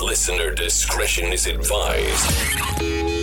Listener discretion is advised.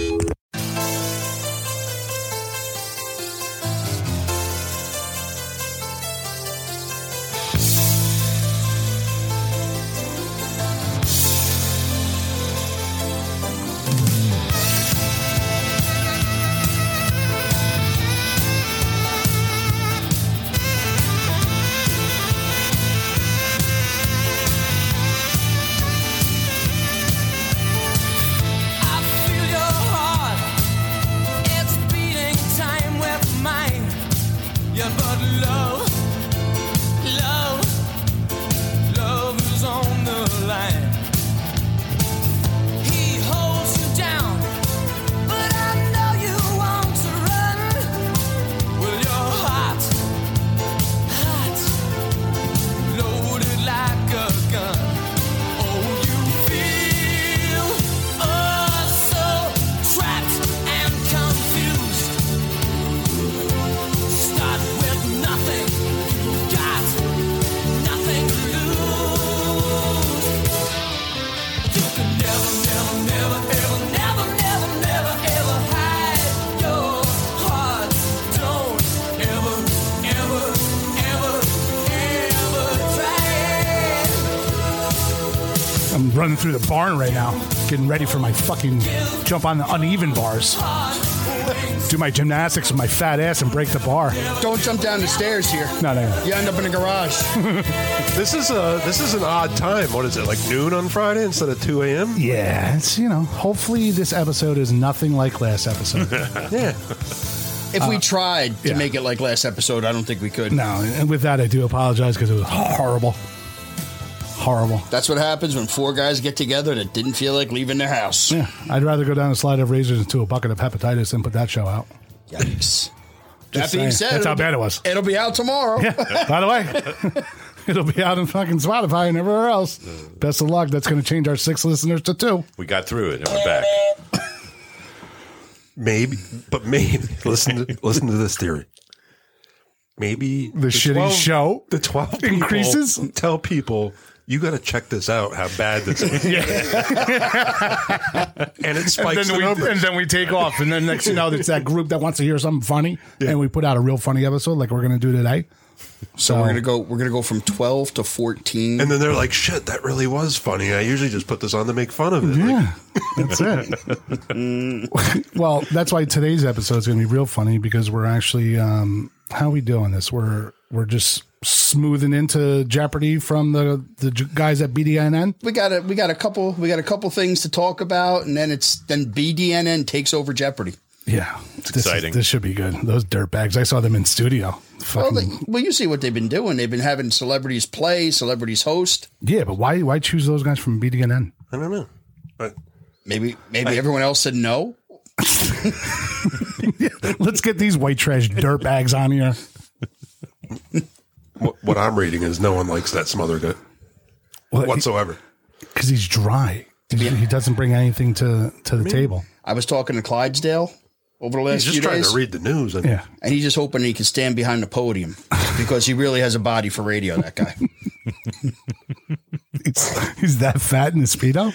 Running through the barn right now, getting ready for my fucking jump on the uneven bars. Do my gymnastics with my fat ass and break the bar. Don't jump down the stairs here. No. You end up in a garage. This is an odd time. What is it, like noon on Friday instead of 2 a.m.? Yeah, it's, hopefully this episode is nothing like last episode. Yeah. If we tried to make it like last episode, I don't think we could. No, and with that, I do apologize because it was horrible. Horrible. That's what happens when four guys get together that didn't feel like leaving their house. Yeah, I'd rather go down a slide of razors into a bucket of hepatitis than put that show out. Yikes. That Saying. being said, That's how bad it was. It'll be out tomorrow. Yeah. By the way, it'll be out on fucking Spotify and everywhere else. Best of luck. That's going to change our 6 listeners to 2. We got through it and we're back. Maybe listen to this theory. Maybe the shitty show, the 12 increases. Tell people, you got to check this out. How bad this is. And it spikes the numbers. And then we take off. And then next, it's that group that wants to hear something funny, and we put out a real funny episode like we're going to do today. So we're gonna go from 12 to 14, and then they're like, "Shit, that really was funny." I usually just put this on to make fun of it. Yeah, that's it. Well, that's why today's episode is going to be real funny because we're actually how are we doing this? We're just smoothing into Jeopardy from the guys at BDNN. We got a couple things to talk about, and then BDNN takes over Jeopardy. Yeah, it's exciting. This should be good. Those dirtbags, I saw them in studio. Well, you see what they've been doing. They've been having celebrities play, celebrities host. Yeah, but why choose those guys from BDNN? I don't know. But maybe everyone else said no. Let's get these white trash dirtbags on here. What I'm reading is no one likes that smother guy whatsoever. Because he's dry. He doesn't bring anything to the table. I was talking to Clydesdale over the last few days. He's just trying to read the news. And he's just hoping he can stand behind the podium because he really has a body for radio, that guy. He's that fat in the Speedo?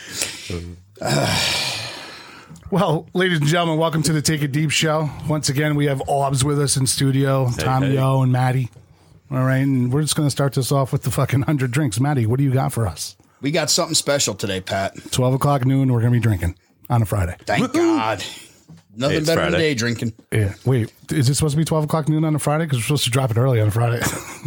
Well, ladies and gentlemen, welcome to the Take It Deep show. Once again, we have Orbs with us in studio, Tommy O and Maddie. All right, and we're just going to start this off with the fucking 100 drinks. Maddie, what do you got for us? We got something special today, Pat. 12 o'clock noon, we're going to be drinking on a Friday. Thank God. Nothing better than day drinking. Yeah. Wait, is it supposed to be 12 o'clock noon on a Friday? Because we're supposed to drop it early on a Friday.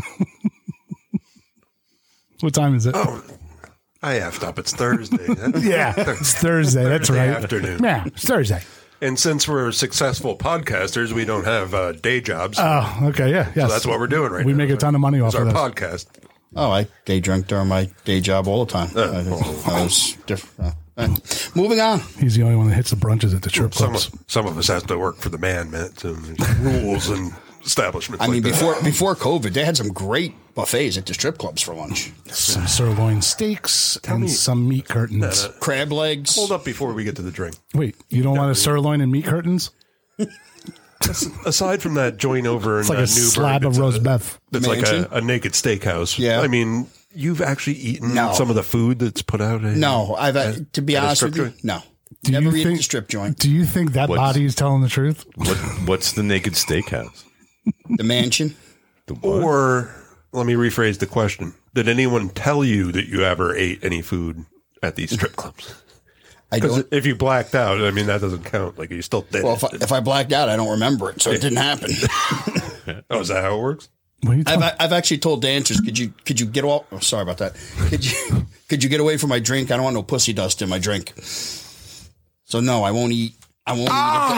What time is it? Oh, I effed up. It's Thursday. Yeah, it's Thursday. That's right. Afternoon. Yeah, it's Thursday. And since we're successful podcasters, we don't have day jobs. Oh, okay, yeah. Yes. So that's what we're doing right now. We make a ton of money off of our this. podcast. Oh, I day drink during my day job all the time. That was different. Moving on. He's the only one that hits the brunches at the strip clubs. Some of us have to work for the man, and rules and establishments. I mean, before COVID, they had some great buffets at the strip clubs for lunch. Some sirloin steaks and some meat curtains. Crab legs. Hold up before we get to the drink. Wait, you don't want a sirloin and meat curtains? Aside from that joint over it's in like a Newburgh, slab of roast beef. It's like a naked steakhouse. Yeah. I mean, You've actually eaten No. some of the food that's put out? No, to be at a honest strip with you, joint? no. Do Never you eaten think- a strip joint. Do you think that What's- body is telling the truth? What's the Naked Steakhouse? The mansion. The what? Or let me rephrase the question. Did anyone tell you that you ever ate any food at these strip clubs? I Because don't. if you blacked out, I mean, that doesn't count. Like, you still did Well, it. if I blacked out, I don't remember it, so it didn't happen. Oh, is that how it works? What are you talking? I've actually told dancers, could you get off? Oh, sorry about that. Could you get away from my drink? I don't want no pussy dust in my drink. So no, I won't eat. I won't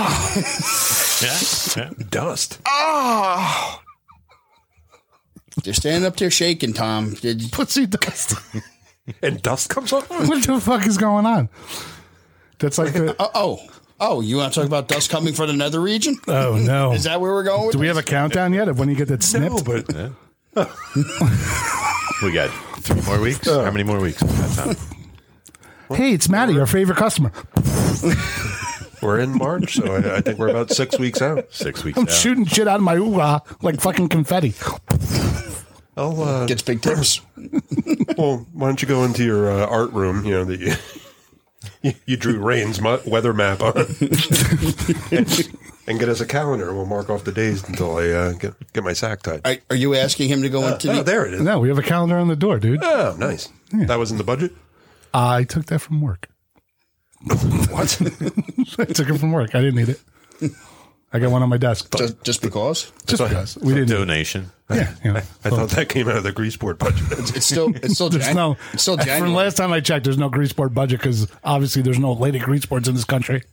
eat. Yeah. Dust. They're standing up there shaking, Tom. Pussy dust. And dust comes off? What the fuck is going on? That's like the. Oh, you want to talk about dust coming from the nether region? Oh no! Is that where we're going with Do we this? have a countdown yet of when you get that snipped? No, but We got 3 more weeks. How many more weeks? We got time? Hey, it's Maddie, our favorite customer. we're in March, so I think we're about 6 weeks out. 6 weeks I'm out. shooting shit out of my ooh-ah like fucking confetti. I'll, Gets big tips. well, why don't you go into your art room, that you drew Rain's weather map on and get us a calendar. We'll mark off the days until I get my sack tied. Are you asking him to go into the? There it is. No, we have a calendar on the door, dude. Oh, nice. That was in the budget? I took that from work. What? I took it from work. I didn't need it. I got one on my desk. Just because Just because. We didn't. Donation. Yeah, you know. I thought that came out of the grease board budget. it's still There's January. It's still from January. last time I checked, there's no grease board budget because obviously there's no lady grease boards in this country.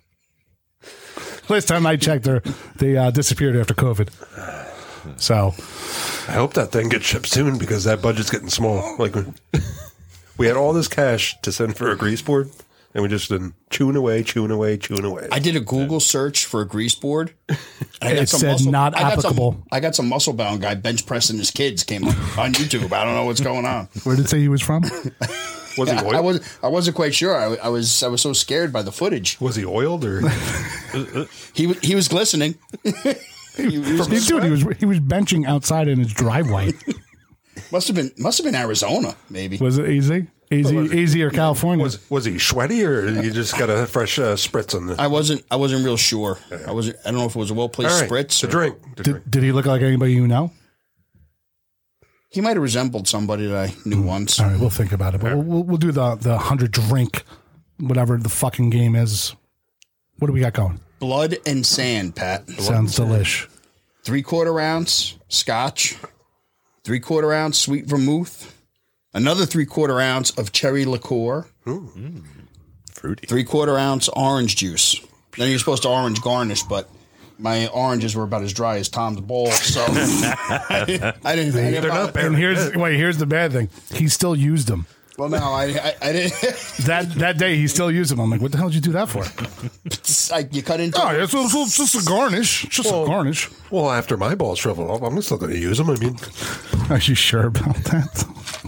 Last time I checked, they disappeared after COVID. So I hope that thing gets shipped soon because that budget's getting small. Like, we had all this cash to send for a grease board, and we just been chewing away. I did a Google search for a grease board. And It said not applicable. I got some muscle bound guy bench pressing his kids came up on YouTube. I don't know what's going on. where did it say he was from? Was he oiled? I wasn't quite sure. I was so scared by the footage. Was he oiled or? He was glistening. He was benching outside in his driveway. Must have been Arizona, maybe. Was it easy? Easy or California? Was he sweaty or you just got a fresh spritz on the? I wasn't real sure. I don't know if it was a well placed All right, spritz. to or- drink. Did he look like anybody you know? He might have resembled somebody that I knew once. All right, we'll think about it. But we'll do the 100 drink, whatever the fucking game is. What do we got going? Blood and sand, Pat. Sounds delish. 3/4 ounce scotch, 3/4 ounce sweet vermouth, another 3/4 ounce of cherry liqueur, Fruity. 3/4 ounce orange juice. Then you're supposed to orange garnish, but my oranges were about as dry as Tom's bowl, so I didn't. They're not And here's the bad thing. He still used them. Well, no, I didn't. That day he still used them. I'm like, what the hell did you do that for? You cut into. Oh, it's just a garnish. It's just a garnish. Well, after my balls shriveled up, I'm still going to use them. I mean, Are you sure about that?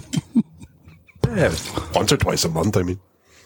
once or twice a month. I mean,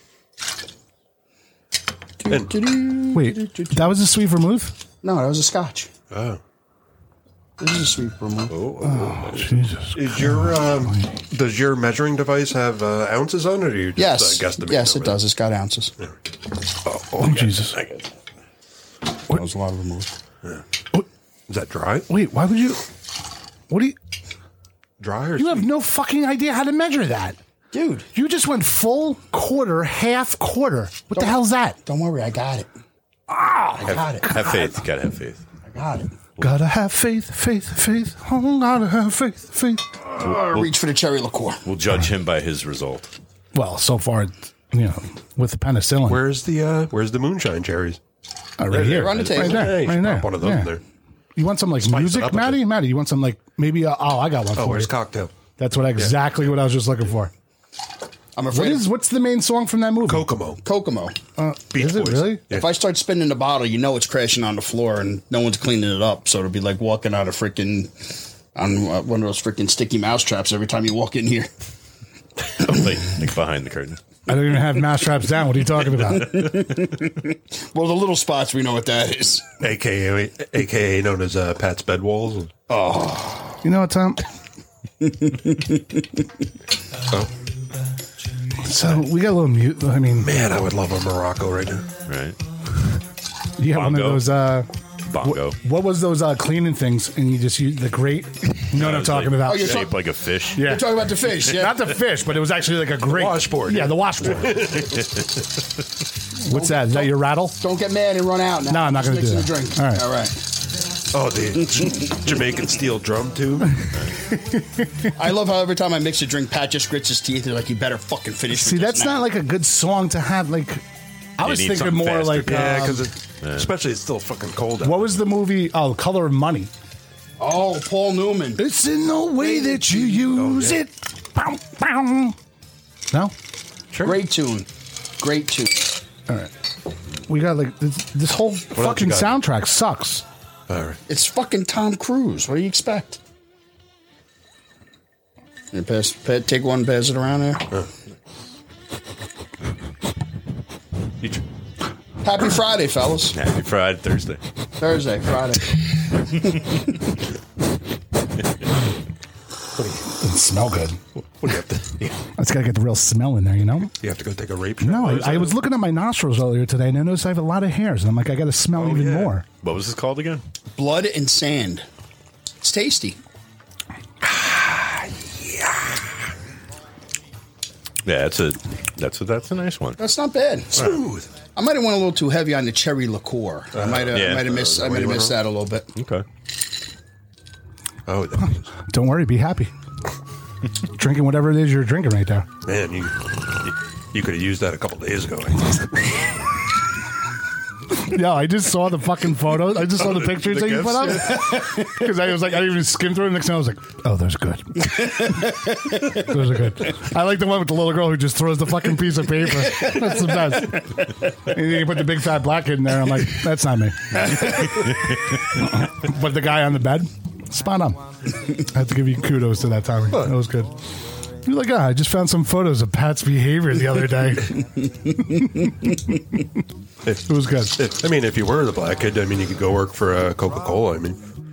and, Wait, that was a sweet vermouth? No, that was a scotch. oh. This is a sweet vermouth. Oh, Jesus. Is your does your measuring device have ounces on it, or do you just guesstimate? Yes, it over does. It's got ounces. Oh, Jesus. That was a lot of vermouth. Is that dry? Wait, why would you? What do you? Dry or You have sweet? no fucking idea how to measure that. Dude, You just went full quarter, half quarter. What the hell's that? don't worry. I got it. I got it. Have faith. Gotta have faith. I got it. Gotta have faith. Oh, gotta have faith. Reach for the cherry liqueur. We'll judge him by his result. Well, so far, with the penicillin. Where's the moonshine cherries? Right here. They're on the table. Right there. Hey, you Right should there. pop one of those Yeah. in there. You want some like Spice it music, up a Maddie? bit. Maddie, you want some like maybe? I got one for Where's you. cocktail? That's exactly what I was just looking for. I'm afraid. What's the main song from that movie? Kokomo. Kokomo? Beach Is it Boys. really? Yeah. If I start spinning the bottle, you know it's crashing on the floor and no one's cleaning it up. So it'll be like walking out of on one of those freaking sticky mouse traps every time you walk in here. like behind the curtain. I don't even have mousetraps down. What are you talking about? Well, the little spots, we know what that is. AKA known as Pat's bed walls. You know what, Tom? So we got a little mute. I mean, Man, I would love a Morocco right now. Right. you have one of Bongo. those. Bongo. What was those cleaning things? And you just use the grate. You know what I'm talking about? Oh, you're Shaped like a fish. Yeah. We're talking about the fish. Yeah. Not the fish, but it was actually like a grate. washboard. Yeah, the washboard. What's that? Is that your rattle? Don't get mad and run out now. No, I'm not Just gonna do mix that. in the drink. All right. All right. Oh, the Jamaican steel drum tube. I love how every time I mix a drink, Pat just grits his teeth. They're like, you better fucking finish See, with this that's now. not like a good song to have. Like, I You was need thinking something more faster. like, Yeah, because especially it's still fucking cold out. what was the movie? Oh, Color of Money. Oh, Paul Newman. It's in the way that you use it. Bow, bow. No? Great tune. Great tune. All right. We got like this whole fucking you got? soundtrack sucks. All right. It's fucking Tom Cruise. What do you expect? You take one, pass it around there. Happy Friday, fellas. Happy Friday, Thursday. Thursday, Friday. Doesn't smell good. What do you have to? It's got to get the real smell in there, you know? You have to go take a rape shot? No, What is I that? was looking at my nostrils earlier today and I noticed I have a lot of hairs. And I'm like, I got to smell even yeah. more. What was this called again? Blood and Sand. It's tasty. Yeah, that's a nice one. That's not bad. Smooth. I might have went a little too heavy on the cherry liqueur. I might have missed that a little bit. Okay. Oh, Don't worry, be happy. Drinking whatever it is you're drinking right there. man, you could have used that a couple days ago. Yeah, I just saw the fucking photos. I just saw the pictures that you put up. Because I was like, I didn't even skim through it. Next time I was like, oh, those are good. Those are good. I like the one with the little girl who just throws the fucking piece of paper. That's the best. And then you put the big fat black kid in there. I'm like, that's not me. But the guy on the bed, spot on. I have to give you kudos to that timing. That was good. You're like, I just found some photos of Pat's behavior the other day. It was good. I mean, if you were the black kid, I mean, you could go work for Coca-Cola. I mean,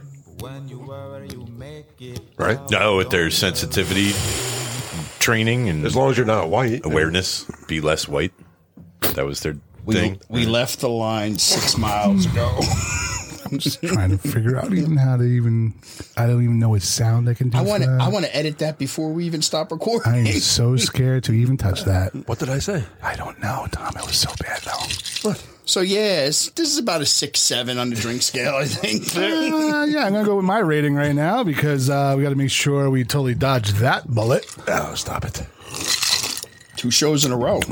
right? No, with their sensitivity training and As long as you're not white. awareness, be less white. That was their thing. We left the line 6 miles ago. I'm just trying to figure out even how to even. I don't even know what sound I can do. I for that. want to edit that before we even stop recording. I am so scared to even touch that. What did I say? I don't know, Tom. It was so bad though. What? So yeah, this is about a 6-7 on the drink scale, I think. Yeah, I'm gonna go with my rating right now because we got to make sure we totally dodge that bullet. Oh, stop it. 2 shows in a row.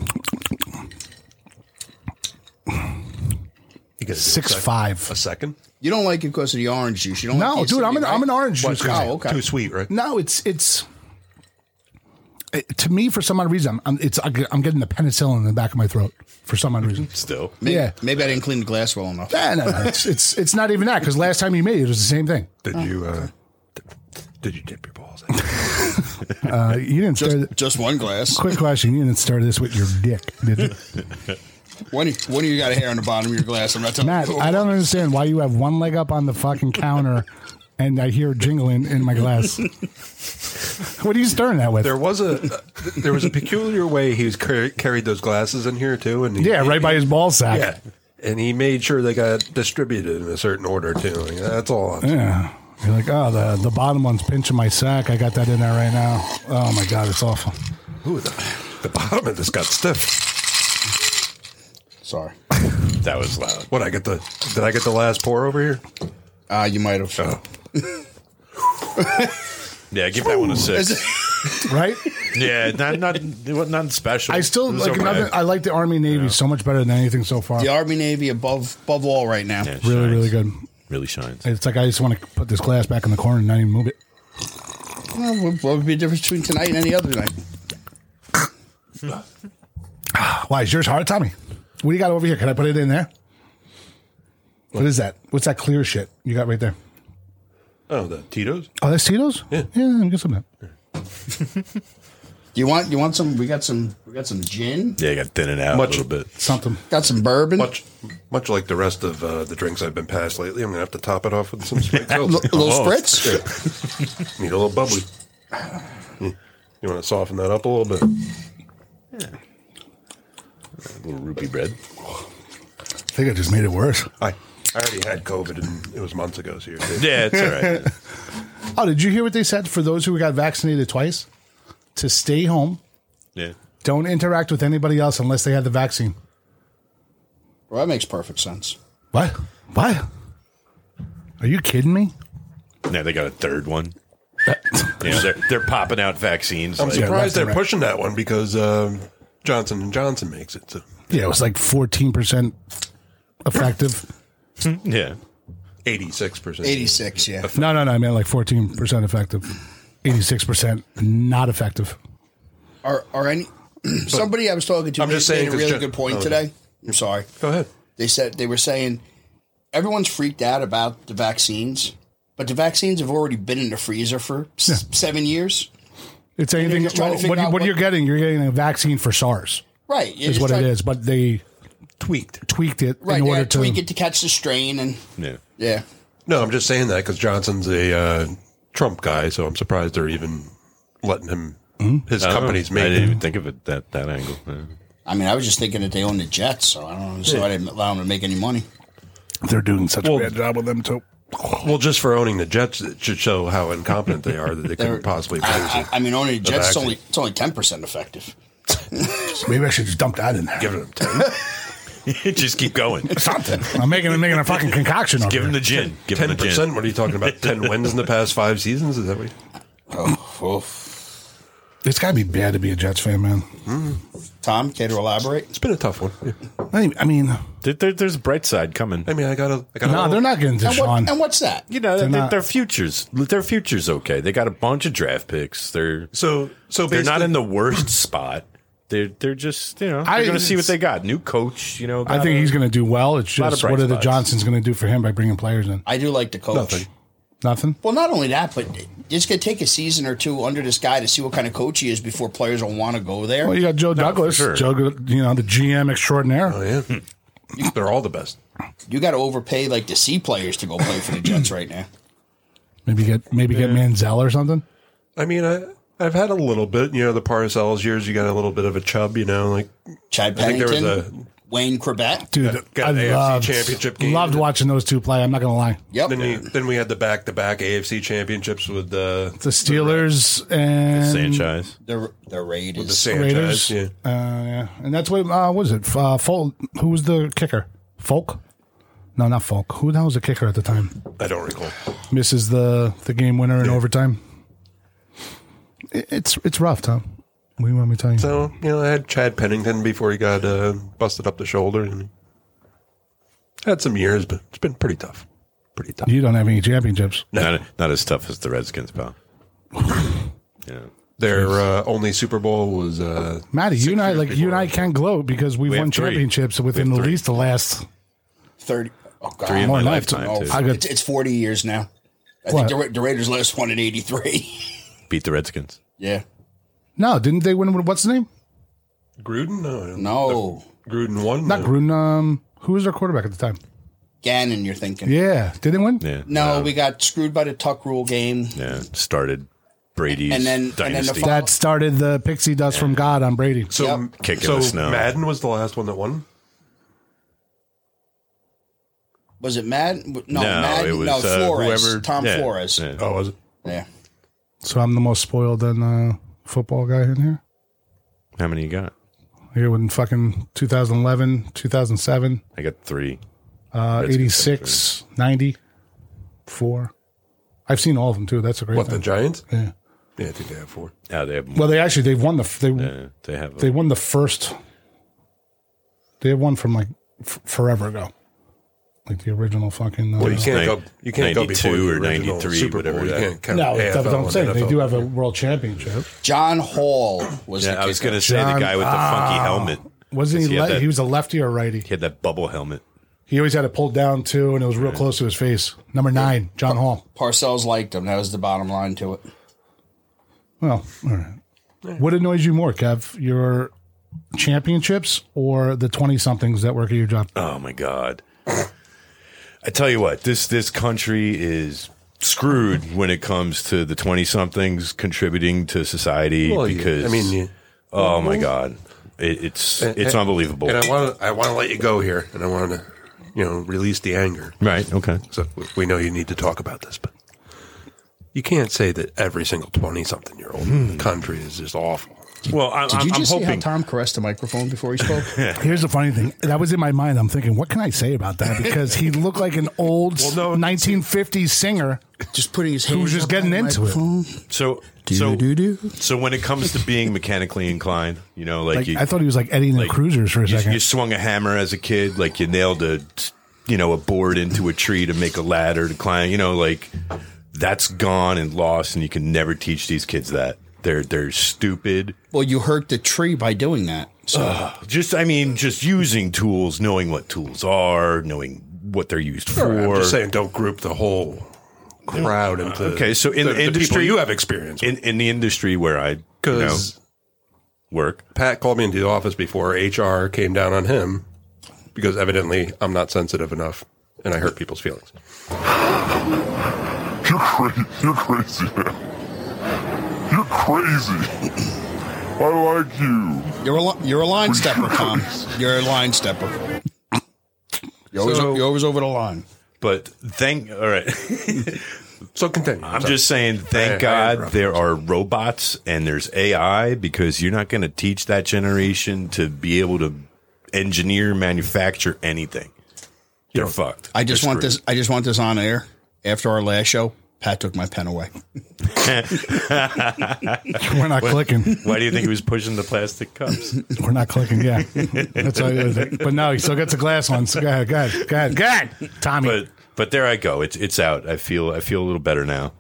You get 6.5. a second? You don't like it because of the orange juice. You don't No, like the dude, I'm acidity, an right? orange juice guy. Oh, okay. Too sweet, right? No, it's to me for some odd reason. I'm getting the penicillin in the back of my throat for some odd reason. Still. Yeah. Maybe I didn't clean the glass well enough. No. It's not even that because last time you made it was the same thing. Did you dip your balls in? You didn't start. Just one glass. Quick question: you didn't start this with your dick, did you? When do you got a hair on the bottom of your glass? I'm not telling Matt, you. I don't understand why you have one leg up on the fucking counter and I hear jingling in my glass. What are you stirring that with? There was a peculiar way he was carried those glasses in here too, and Yeah, right by his ball sack. yeah, and he made sure they got distributed in a certain order too. Like, that's all. Yeah. You're like, oh, the bottom one's pinching my sack. I got that in there right now. Oh my God, it's awful. Ooh, the bottom of this got stiff. Sorry. That was loud. What did I get the last pour over here? You might have. Oh. Yeah, give that one a 6. Right? Yeah, not special. I still It was like. okay. I like the Army Navy so much better than anything so far. The Army Navy above all right now. Yeah, it Really, shines. really good. Really shines. It's like I just want to put this glass back in the corner and not even move it. Well, what would be the difference between tonight and any other night? Why is yours hard, Tommy? What do you got over here? Can I put it in there? What is that? What's that clear shit you got right there? Oh, the Tito's. Oh, that's Tito's? Yeah. I guess I'm not. You want some? We got some gin. Yeah, you got to thin it out Much- a little bit. Something. Got some bourbon. Much like the rest of the drinks I've been passed lately, I'm gonna have to top it off with some spiked A little Oh. spritz. Yeah. Need a little bubbly. You want to soften that up a little bit? A little rupee bread. I think I just made it worse. I already had COVID, and it was months ago. So you're safe. Yeah, it's all right. Oh, did you hear what they said for those who got vaccinated twice? To stay home, Yeah. don't interact with anybody else unless they had the vaccine. Well, that makes perfect sense. What? What? Are you kidding me? Now they got a third one. They're popping out vaccines. I'm like- surprised they're right. pushing that one because Johnson & Johnson makes it. So. Yeah, it was like 14% effective. Yeah. 86%. 86, yeah. No, I meant like 14% effective. 86% not effective. Are any somebody I was talking to I'm just saying made a 'cause really Jen- good point today. I'm sorry. Go ahead. They were saying everyone's freaked out about the vaccines, but the vaccines have already been in the freezer for 7 years. It's anything. just trying to What, figure out what what- you're getting a vaccine for SARS Right. is what it is, but they tweaked it Right. in They order had to to. tweak it to catch the strain and Yeah. yeah. No, I'm just saying that because Johnson's a Trump guy, so I'm surprised they're even letting him, his company's I make didn't it. even think of it that angle. Yeah. I mean, I was just thinking that they own the Jets, so I don't know. So I didn't allow them to make any money. They're doing such Well- a bad job with them too. Well, just for owning the Jets, it should show how incompetent they are that they couldn't possibly produce it. I mean, owning the Jets vaccine. it's only 10% effective. Maybe I should just dump that in there. Give it 10. Just keep going. Something. I'm making a fucking concoction over Give him here. the gin. Give him the gin. 10%? What are you talking about? 10 wins in the past 5 seasons? Is that what It's got to be bad to be a Jets fan, man. Tom, care to elaborate? It's been a tough one. Yeah. I mean, There's a bright side coming. I mean, I got no, they're not getting Deshaun. And what's that? You know, They're not- their futures. Their futures okay. They got a bunch of draft picks. They're So they're basically, not in the worst spot. They're just they're I- going to see what they got. New coach. You know, I think he's going to do well. It's lot of just bright what are the spots. Johnsons going to do for him by bringing players in? I do like the coach. Nothing. Nothing. Well, not only that, but it's going to take a season or two under this guy to see what kind of coach he is before players will want to go there. Well, you got Joe Douglas, for sure. Joe, the GM extraordinaire. Oh, yeah. They're all the best. You got to overpay like the C players to go play for the Jets right now. Maybe get Manziel or something. I mean, I've had a little bit, the Parcells years, you got a little bit of a chub, like Chad I think there was Pennington, Wayne Corbett. Dude, got I an AFC loved, championship game. loved watching those two play. I'm not going to lie. Yep. Then we had the back-to-back AFC championships with the The Steelers and Sanchez. The Raiders. the Sanchez. Raiders. Yeah. Yeah. And that's what was it? Folk. Who was the kicker? Folk? No, not Folk. Who the hell was the kicker at the time? I don't recall. Misses the game winner in overtime. It's rough, Tom. What do you want me to tell you? So, I had Chad Pennington before he got busted up the shoulder. And had some years, but it's been pretty tough. Pretty tough. You don't have any championships. Not as tough as the Redskins, pal. Yeah. Their only Super Bowl was Matty, you and I 6 years before. can't gloat because we've We won have three. championships within We at have three. least the last. 30. Oh, God. Three in More my than lifetime, Oh, too. I got- it's 40 years now. I What? think the Raiders last won in 83. Beat the Redskins. Yeah. No, didn't they win? What's the name? Gruden? No. No. Gruden won? Not Gruden. Who was their quarterback at the time? Gannon, you're thinking. Yeah, did they win? Yeah. No, we got screwed by the Tuck rule game. Yeah. Started Brady's And then the dynasty. fo- That started the pixie dust from God on Brady. So, Yep. Kick in so the snow. Madden was the last one that won? Was it Madden? No, No, Madden. it was no, Flores. whoever. Tom yeah, Flores. yeah. Oh, was it? Yeah. So I'm the most spoiled football guy in here. How many you got? Here in fucking 2011, 2007, I got 3. Redskins 86, 90, 4. I've seen all of them too. That's a great What, the thing. Giants? Yeah. Yeah, I think they have 4. Yeah, they have. Well, they've won they have. they won the first. They have one from like forever ago, like the original fucking. Well, you can't Nin- go. You can't go 92 before the or original 93, Super Bowl. whatever You that- can't count no, that's AFL what I'm and saying. They NFL. do have a world championship. John Hall was Yeah, the I was kicker. going to say the guy with the funky helmet. Wasn't he? He had that- He was a lefty or righty. He had that bubble helmet. He always had it pulled down too, and it was real close to his face. Number 9, John Hall. Parcells liked him. That was the bottom line to it. Well, all right. What annoys you more, Kev? Your championships or the 20-somethings that work at your job? Oh my God! I tell you what, this country is screwed when it comes to the 20-somethings contributing to society because oh my God, it's unbelievable. And I want to let you go here, and I want to release the anger. Right. Okay. So we know you need to talk about this, but you can't say that every single 20-something-year-old in the country is just awful. Well, Did you just see how hoping. Tom caressed the microphone before he spoke? Here's the funny thing. That was in my mind. I'm thinking, what can I say about that? Because he looked like an old 1950s singer Just putting his hands who was just getting into it. So when it comes to being mechanically inclined, Like, I thought he was like Eddie and the Cruisers for a second. You swung a hammer as a kid, like you nailed a board into a tree to make a ladder to climb. That's gone and lost, and you can never teach these kids that. They're stupid. Well, you hurt the tree by doing that. So Just using tools, knowing what tools are, knowing what they're used for. I'm just saying, don't group the whole crowd into. Okay, so in the industry, people you have experience with. in the industry where I work, Pat called me into the office before HR came down on him because evidently I'm not sensitive enough and I hurt people's feelings. You're crazy, man. You're crazy. I like you. you're a line stepper, Tom. You're a line stepper. You're always over the line. but all right. So continue. I'm just saying, thank God there are robots and there's AI, because you're not going to teach that generation to be able to engineer, manufacture anything. They're fucked. I just They're want this. I just want this on air. After our last show, Pat took my pen away. We're not clicking. Why do you think he was pushing the plastic cups? We're not clicking. Yeah, that's all. But no, he still gets a glass one. So go ahead, Tommy. But there I go. It's out. I feel a little better now.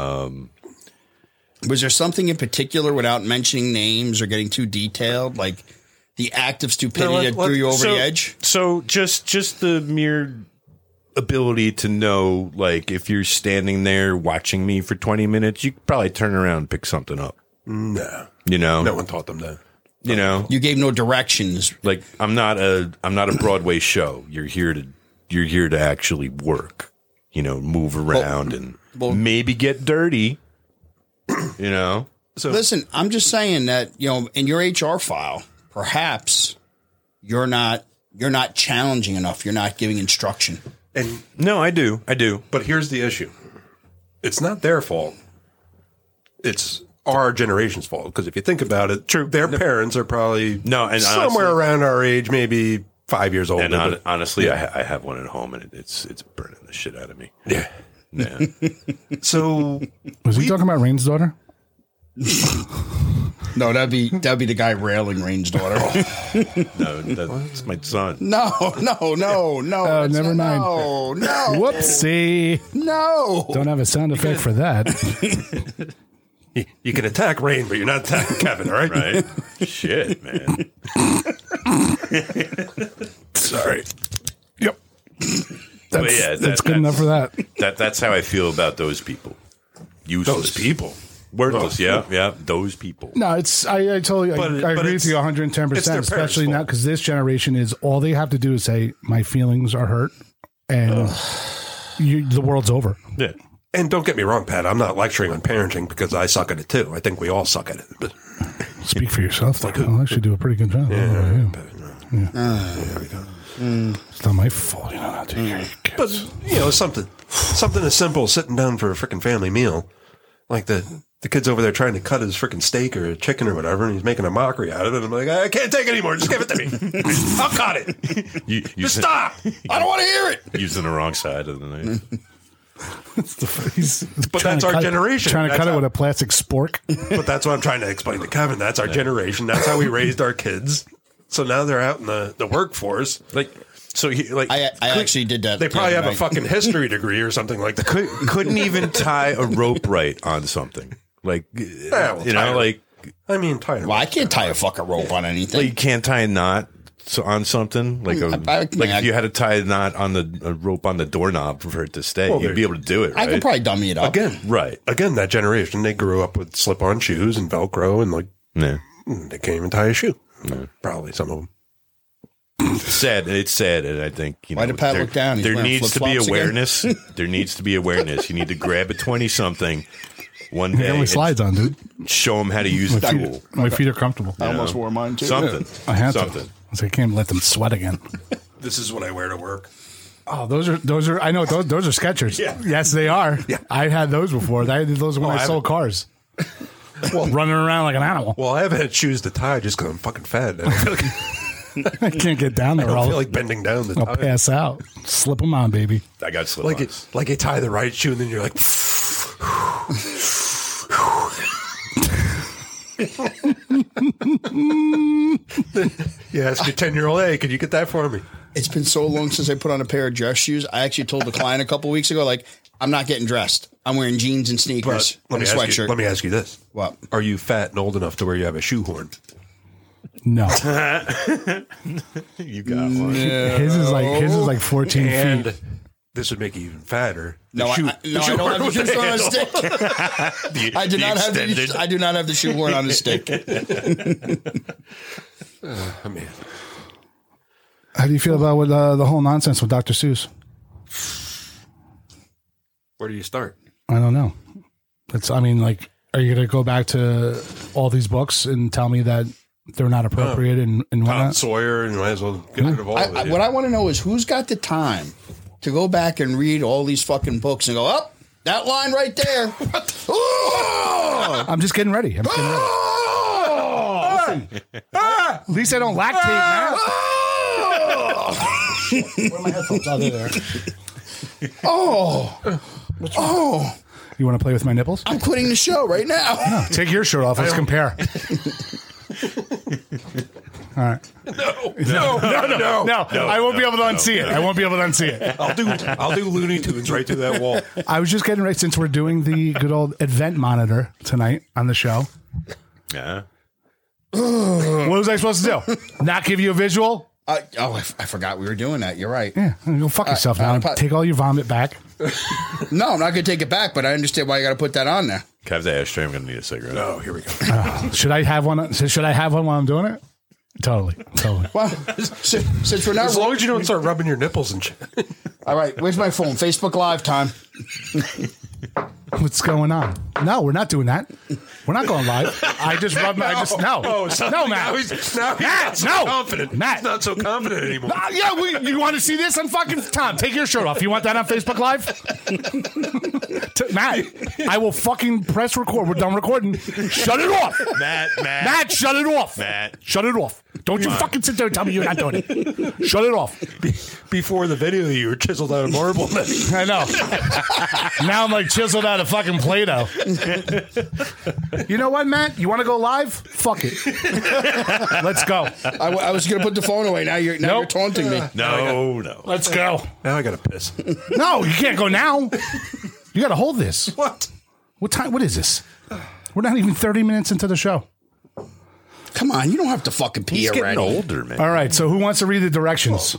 Was there something in particular, without mentioning names or getting too detailed, like the act of stupidity that threw you over the edge? So just the mere ability to know, like, if you're standing there watching me for 20 minutes, you could probably turn around and pick something up. No. No one taught them that. You gave no directions. Like, I'm not a Broadway show. You're here to actually work, move around and maybe get dirty, So Listen, I'm just saying that, in your HR file, perhaps you're not challenging enough. You're not giving instruction. And no, I do. But here's the issue. It's not their fault. It's our generation's fault. Because if you think about it, their parents are probably somewhere around our age, maybe 5 years old. And honestly, I have one at home, and it's burning the shit out of me. Yeah. So was he talking about Rain's daughter? No, that'd be the guy railing Rain's daughter. No, that's my son. No. Never mind. No. Whoopsie. No. Don't have a sound effect for that. You can attack Rain, but you're not attacking Kevin, all right? Right? Shit, man. Sorry. Yep. That's good enough for that. That's how I feel about those people. Useless. Those people. Worthless, yeah, those people. No, it's I totally I agree with you 110%, especially now, because this generation is all they have to do is say my feelings are hurt, and the world's over. Yeah. And don't get me wrong, Pat. I'm not lecturing on parenting because I suck at it too. I think we all suck at it. But speak for yourself. I'll actually do a pretty good job. There we go. It's not my fault. Not to your kids. But something as simple as sitting down for a freaking family meal, like the kid's over there trying to cut his freaking steak or chicken or whatever, and he's making a mockery out of it. And I'm like, I can't take it anymore. Just give it to me. I'll cut it. Just stop. I don't want to hear it. Using the wrong side of the knife. But that's our generation. Trying to cut it with a plastic spork. But that's what I'm trying to explain to Kevin. That's our generation. That's how we raised our kids. So now they're out in the workforce. I actually did that. They probably have a fucking history degree or something like that. Couldn't even tie a rope right on something. Like, tie Well, I can't tie a fucking rope on anything. Like, you can't tie a knot on something. Like if you had to tie a knot on a rope on the doorknob for it to stay, you'd be able to do it. Right? I could probably dummy it up again. Right. Again, that generation, they grew up with slip-on shoes and Velcro, and they can't even tie a shoe. Yeah. Probably some of them. sad. It's sad, and I think Why did Pat look down? He's there wearing needs to be flip-flops again? awareness. There needs to be awareness. You need to grab a 20-something one I day got my and slides on, dude. show them how to use the tool. My feet are comfortable. I almost wore mine too. Something. I had Something. to. I can't let them sweat again. This is what I wear to work. Oh, those are. I know those are Skechers. Yeah. Yes, they are. Yeah. I had those before. I did those when I sold cars. Running around like an animal. Well, I haven't had shoes to tie just because I'm fucking fat. I don't feel like, I can't get down there. I don't I'll feel like bending down to I'll tie. pass out. Slip them on, baby. I got slip Like like you tie the right shoe and then you're like, yeah, ask your 10-year-old, hey, could you get that for me? It's been so long since I put on a pair of dress shoes. I actually told the client a couple weeks ago, like, I'm not getting dressed. I'm wearing jeans and sneakers But and a sweatshirt. let me ask you this. What? Are you fat and old enough to where you have a shoehorn? No, You got one. his is like 14 And feet. this would make you even fatter. No, I don't have the shoehorn on a stick. I do not have the. I do not have the shoehorn on a stick. I mean, How do you feel about the whole nonsense with Dr. Seuss? where do you start? I don't know. I mean, like, are you going to go back to all these books and tell me that they're not appropriate and Tom whatnot? Sawyer, and you might as well get rid of all of it. What I want to know is who's got the time to go back and read all these fucking books and go, oh, that line right there. Oh! I'm just getting ready. I'm getting ready. Oh! At least I don't lactate, man. Where are my headphones? Oh, they're there. Oh! Oh! You want to play with my nipples? I'm quitting the show right now. Take your shirt off. Let's compare. All right. No. No, I won't be able to unsee it. I won't be able to unsee it. I'll do Looney Tunes right through that wall. I was just getting ready since we're doing the good old event monitor tonight on the show. Yeah. What was I supposed to do? Not give you a visual? I forgot we were doing that. You're right. Yeah, go fuck yourself now. Take all your vomit back. No, I'm not going to take it back, but I understand why you got to put that on there. Can I have the ashtray? I'm going to need a cigarette. Oh, here we go. Should I have one? Should I have one while I'm doing it? Totally. Well, since we're not. As long as you don't start rubbing your nipples and shit. All right, where's my phone? Facebook Live time. What's going on? No, we're not doing that. We're not going live. I just rubbed my. No, Matt. Now he's not so no. confident. Matt. He's not so confident anymore. Yeah, you want to see this on fucking Tom? Take your shirt off. You want that on Facebook Live? Matt, I will fucking press record. We're done recording. Shut it off. Matt, shut it off. Matt. Shut it off. Don't you fucking sit there and tell me you're not doing it. Shut it off. Before the video, you were chiseled out of marble. I know. Now I'm like chiseled out of fucking Play-Doh. You know what, Matt? You want to go live? Fuck it. Let's go. I was going to put the phone away. Now you're taunting me. No. Let's go. Now I got to piss. No, you can't go now. You got to hold this. What? What time? What is this? We're not even 30 minutes into the show. Come on, you don't have to fucking pee He's already. getting older, man. All right, so who wants to read the directions?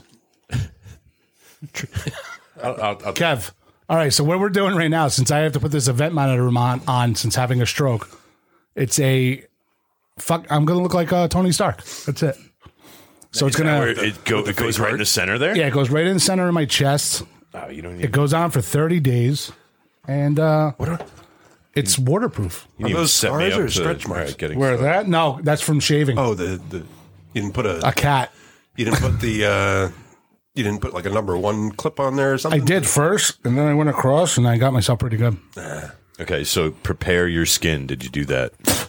I'll Kev. All right, so what we're doing right now, since I have to put this event monitor on since having a stroke, it's a fuck. I'm gonna look like Tony Stark. That's it. So it's gonna. It goes right in the center there? Yeah, it goes right in the center of my chest. Oh, you don't need It goes on for 30 days, and it's waterproof. You need Are those to set me scars up or to- stretch marks? all right, getting Where started. that? No, that's from shaving. Oh, you didn't put A cat. you didn't put the you didn't put like a number 1 clip on there or I something? did first, and then I went across, and I got myself pretty good. Okay, so prepare your skin. Did you do that?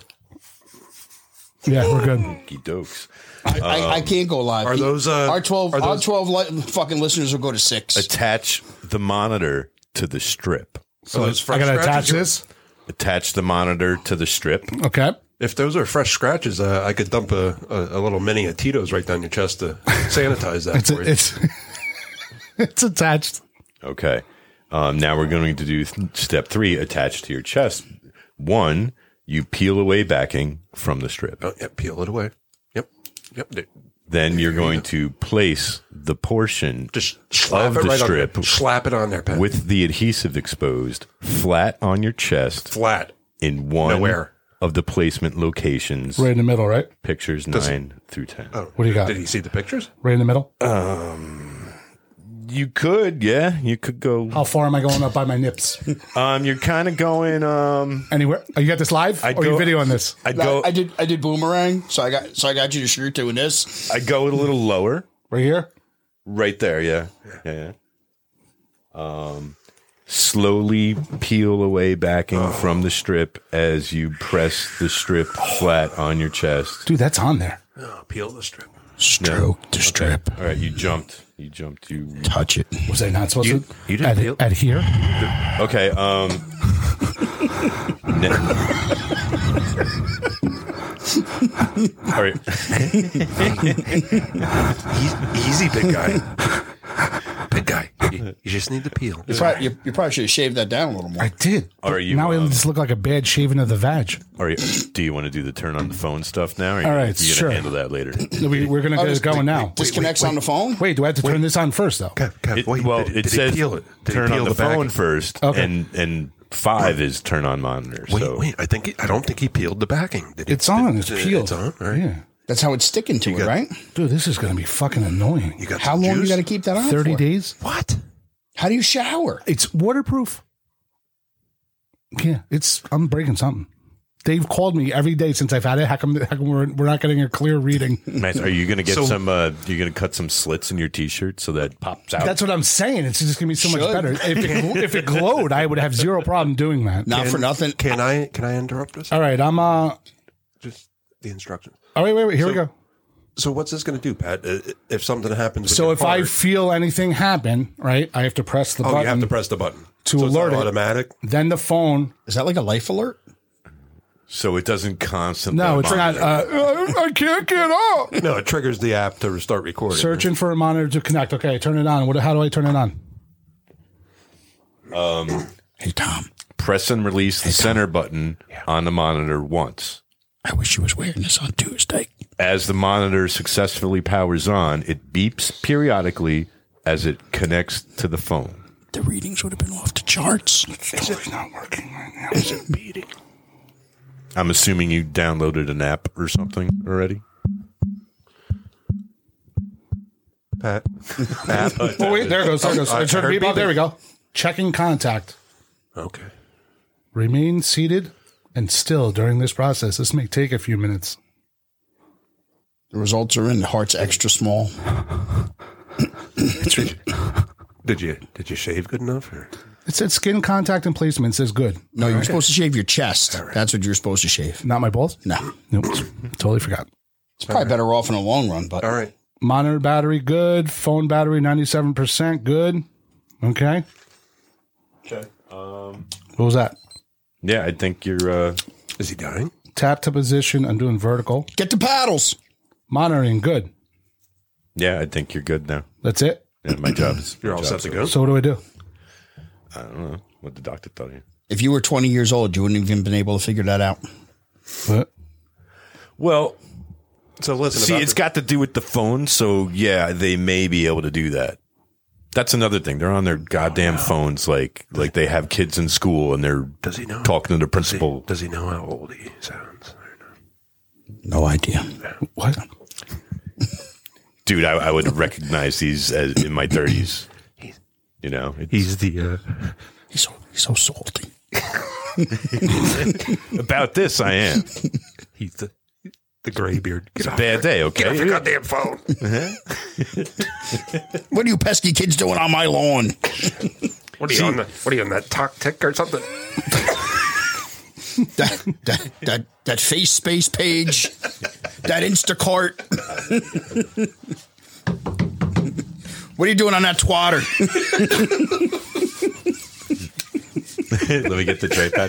Yeah, we're good. Okey dokes. I can't go live. Are those our 12 are those- fucking listeners will go to 6. Attach the monitor to the strip. So those fresh I gotta scratches attach are- this. Attach the monitor to the strip. Okay. If those are fresh scratches, I could dump a little mini of Tito's right down your chest to sanitize that for you. It's attached. Okay. Now we're going to do step 3, attached to your chest. 1, you peel away backing from the strip. Oh, yep, peel it away. Yep. Then you're going to place the portion Just slap of it the right strip on there. Slap it on there, Pat. with the adhesive exposed flat on your chest flat. in one Nowhere. of the placement locations. Right in the middle, right? Pictures 9 through 10. Oh, What do you got? Did he see the pictures? Right in the middle? You could, yeah. You could go. How far am I going up by my nips? You're kind of going. Anywhere? Oh, you got this live? I'd or go- you videoing this? I'd go. I did boomerang, so I got you to shoot doing this. I'd go a little lower. Right here? Right there, yeah. Slowly peel away backing from the strip as you press the strip flat on your chest. Dude, that's on there. Oh, peel the strip. Stroke the strip. All right, you jumped. You Touch it. Was I not supposed to? You didn't peel? At here? okay. All right. Easy, big guy. Big guy. You just need to peel. You probably should have shaved that down a little more. I did. Are you, now it just look like a bad shaving of the vag. Do you want to do the turn on the phone stuff now? Or All right, you sure. gonna handle that later. We're going to get it going now. Disconnects on the phone. Wait, do I have to turn this on first, though? Kev, It, wait, well, did it he says peel it? Did he turn peel on the phone backing? first, Okay. and 5 is turn on monitor. So Wait. I don't think he peeled the backing. Did he? It's on. It's peeled. It's on. All right. Yeah. That's how it's sticking to it, got- right? Dude, this is going to be fucking annoying. You got How some long you juice? got to keep that on? 30 for? days? What? How do you shower? It's waterproof. Yeah, I'm breaking something. They've called me every day since I've had it. How come we're not getting a clear reading? Matt, are you going to get So- some? You're going to cut some slits in your t-shirt so that pops out. That's what I'm saying. It's just going to be so much Should. better. If it glowed, I would have zero problem doing that. Not for nothing. Can I interrupt this? All right, I'm Just the instructions. Oh, wait. Here we go. So what's this going to do, Pat? If something happens, with So your if I part- feel anything happen, right, I have to press the button. you have to press the button to so it's alert not it. automatic. Then the phone. Is that like a life alert? so it doesn't constantly. No, it's not. I can't get up. No, it triggers the app to start recording. Searching for a monitor to connect. Okay, turn it on. How do I turn it on? Hey, Tom. Press and release the center button on the monitor once. I wish you was wearing this on Tuesday. As the monitor successfully powers on, it beeps periodically as it connects to the phone. The readings would have been off the charts. It's not working right now. Is it beating? I'm assuming you downloaded an app or something already. Pat. Oh wait, there it goes. I turned heard beep on. beeping. There we go. Checking contact. Okay. Remain seated and still during this process. This may take a few minutes. The results are in. The heart's extra small. Did you shave good enough? Or? It said skin contact and placement. It says good. No, you're supposed to shave your chest. That's what you're supposed to shave. Not my balls? No. Nope. Totally forgot. It's probably better off in the long run, but All right. Monitor battery, good. Phone battery, 97%, good. Okay. Okay. What was that? Yeah, I think you're. Is he dying? Tap to position. I'm doing vertical. get the paddles. Monitoring, good. Yeah, I think you're good now. That's it. Yeah, my job is. You're all set to go. So what do I do? I don't know what the doctor told you. If you were 20 years old, you wouldn't have even been able to figure that out. What? Well, So listen. see, about it's the- got to do with the phone, so yeah, they may be able to do that. That's another thing. They're on their goddamn phones, like they have kids in school, and they're Does he know? talking to the principal. Does he know how old he sounds? No idea. What? Dude, I would recognize these as in my 30s. You know, He's the. He's so salty. about this, I am. He's the gray beard. It's a bad day, Get off okay? your goddamn phone. What are you pesky kids doing on my lawn? What are you on that talk tick or something? that face space page, that Instacart. What are you doing on that twatter? Let me get the tray pad.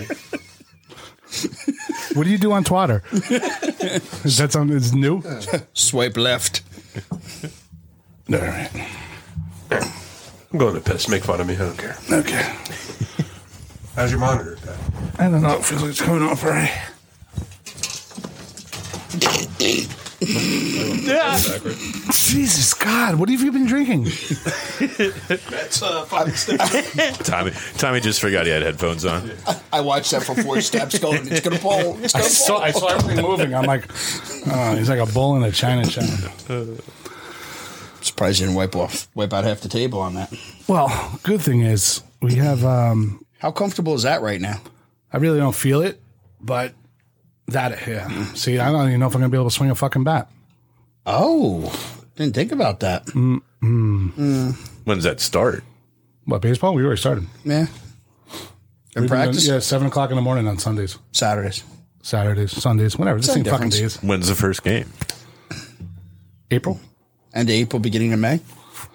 What do you do on Twitter? Is that something that's new? Swipe left. All right. I'm going to piss. Make fun of me. I don't care. Okay. How's your monitor, Pat? I don't know. It feels like it's coming off all right. Jesus God, what have you been drinking? That's 5 steps. Tommy just forgot he had headphones on. I watched that for 4 steps going, it's going to fall. It's going to fall. I saw everything moving. I'm like, he's like a bull in a china shop. Surprised you didn't wipe out half the table on that. Well, good thing is we have. How comfortable is that right now? I really don't feel it, but See, I don't even know if I'm gonna be able to swing a fucking bat. Oh, didn't think about that. When does that start? What, baseball? We already started. Yeah. In practice? 7:00 in the morning on Sundays, Saturdays. Saturdays, Sundays, whatever. The same fucking difference. days. When's the first game? April. End of April, beginning of May.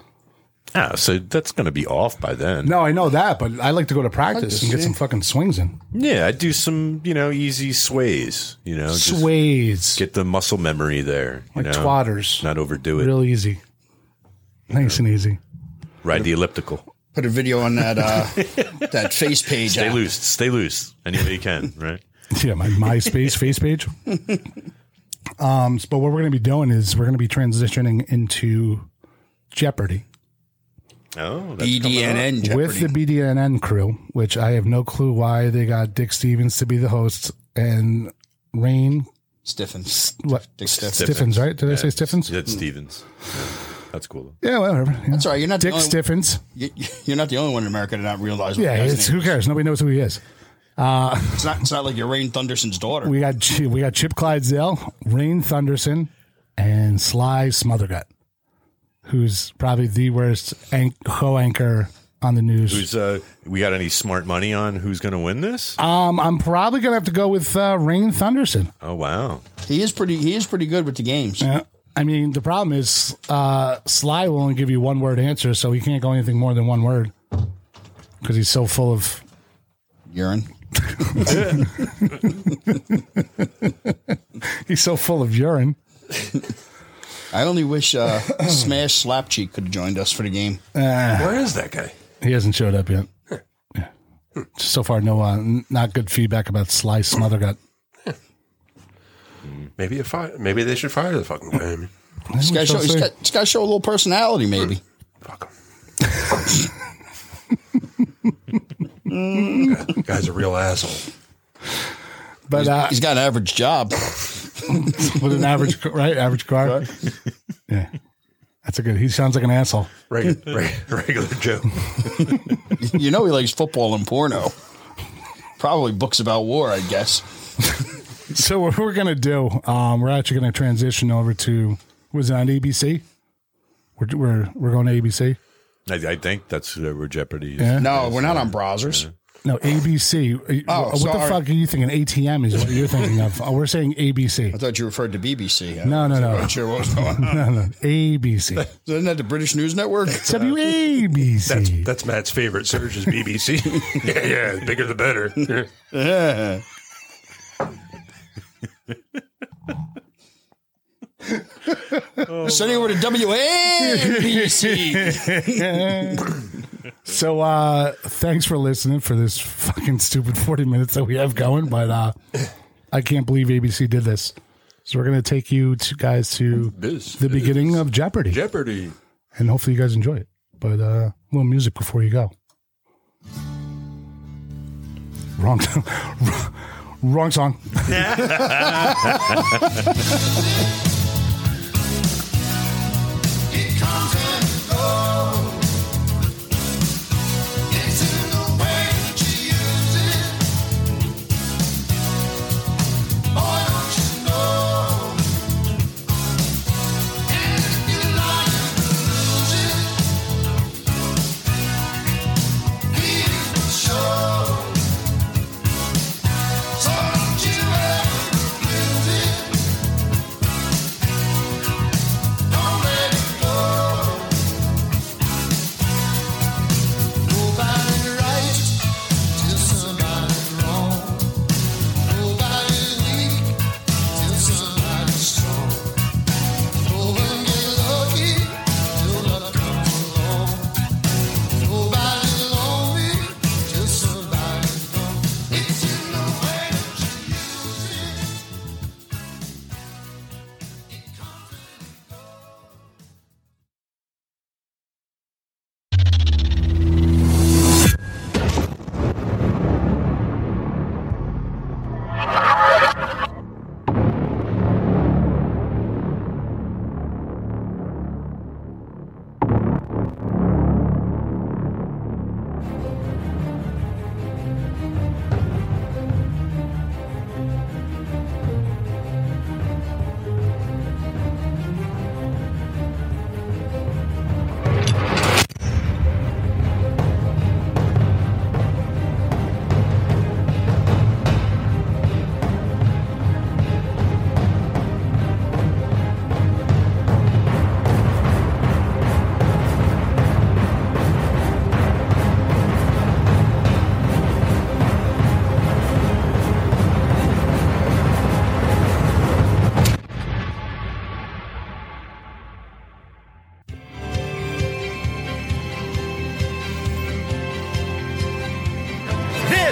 So that's going to be off by then. No, I know that, but I like to go to practice and get some fucking swings in. Yeah, I do some, easy sways. Just Sways. get the muscle memory there. Like twatters. Not overdo it. Real easy. Nice and easy. Ride the elliptical. Put a video on that that face page. Stay app. loose any way you can, right? Yeah, my MySpace face page. But what we're going to be doing is we're going to be transitioning into Jeopardy. Oh, that's BDNN Jeopardy. With the BDNN crew, which I have no clue why they got Dick Stevens to be the host and Rain. Stiffens. What? Dick Stiffens. Stiffens, right? Did I say Stiffens? It's Stevens. Yeah, that's cool. Yeah, whatever. Yeah. That's all right. You're not Dick the only, Stiffens. You're not the only one in America to not realize. What Yeah, the guy's who name cares? Nobody knows who he is. is. It's not like you're Rain Thunderson's daughter. We got Chip Clydesdale, Rain Thunderson, and Sly Smothergut, who's probably the worst co-anchor on the news. We got any smart money on who's going to win this? I'm probably gonna have to go with Rain Thunderson. Oh wow, He is pretty good with the games. Yeah. I mean, the problem is Sly will only give you one word answer, so he can't go anything more than one word because he's so full of Urine. he's so full of urine. I only wish Smash Slapcheek could have joined us for the game. Where is that guy? He hasn't showed up yet. Yeah. So far, no, not good feedback about Sly Smothergut. Maybe they should fire the fucking guy. I mean, He's got to show a little personality, maybe. fuck him. Guy's a real asshole. But He's got an average job. with an average car. Yeah, that's a good. He sounds like an asshole. Regular Joe. You know he likes football and porno. Probably books about war, I guess. So what we're gonna do? We're actually gonna transition over to. Was it on ABC? We're going to ABC. I think that's where Jeopardy is. Yeah. No, we're not on browsers. No, ABC. What sorry. the fuck are you thinking? ATM is what you're thinking of. Oh, we're saying ABC. I thought you referred to BBC. No. I'm not sure what was going on. No, ABC. Isn't that the British News Network? WABC. That's Matt's favorite search is BBC. yeah, the bigger the better. Yeah. Sending over to WABC. So thanks for listening for this fucking stupid 40 minutes that we have going, but I can't believe ABC did this. So we're going to take you guys to the beginning of Jeopardy. Jeopardy. And hopefully you guys enjoy it. But a little music before you go. Wrong song.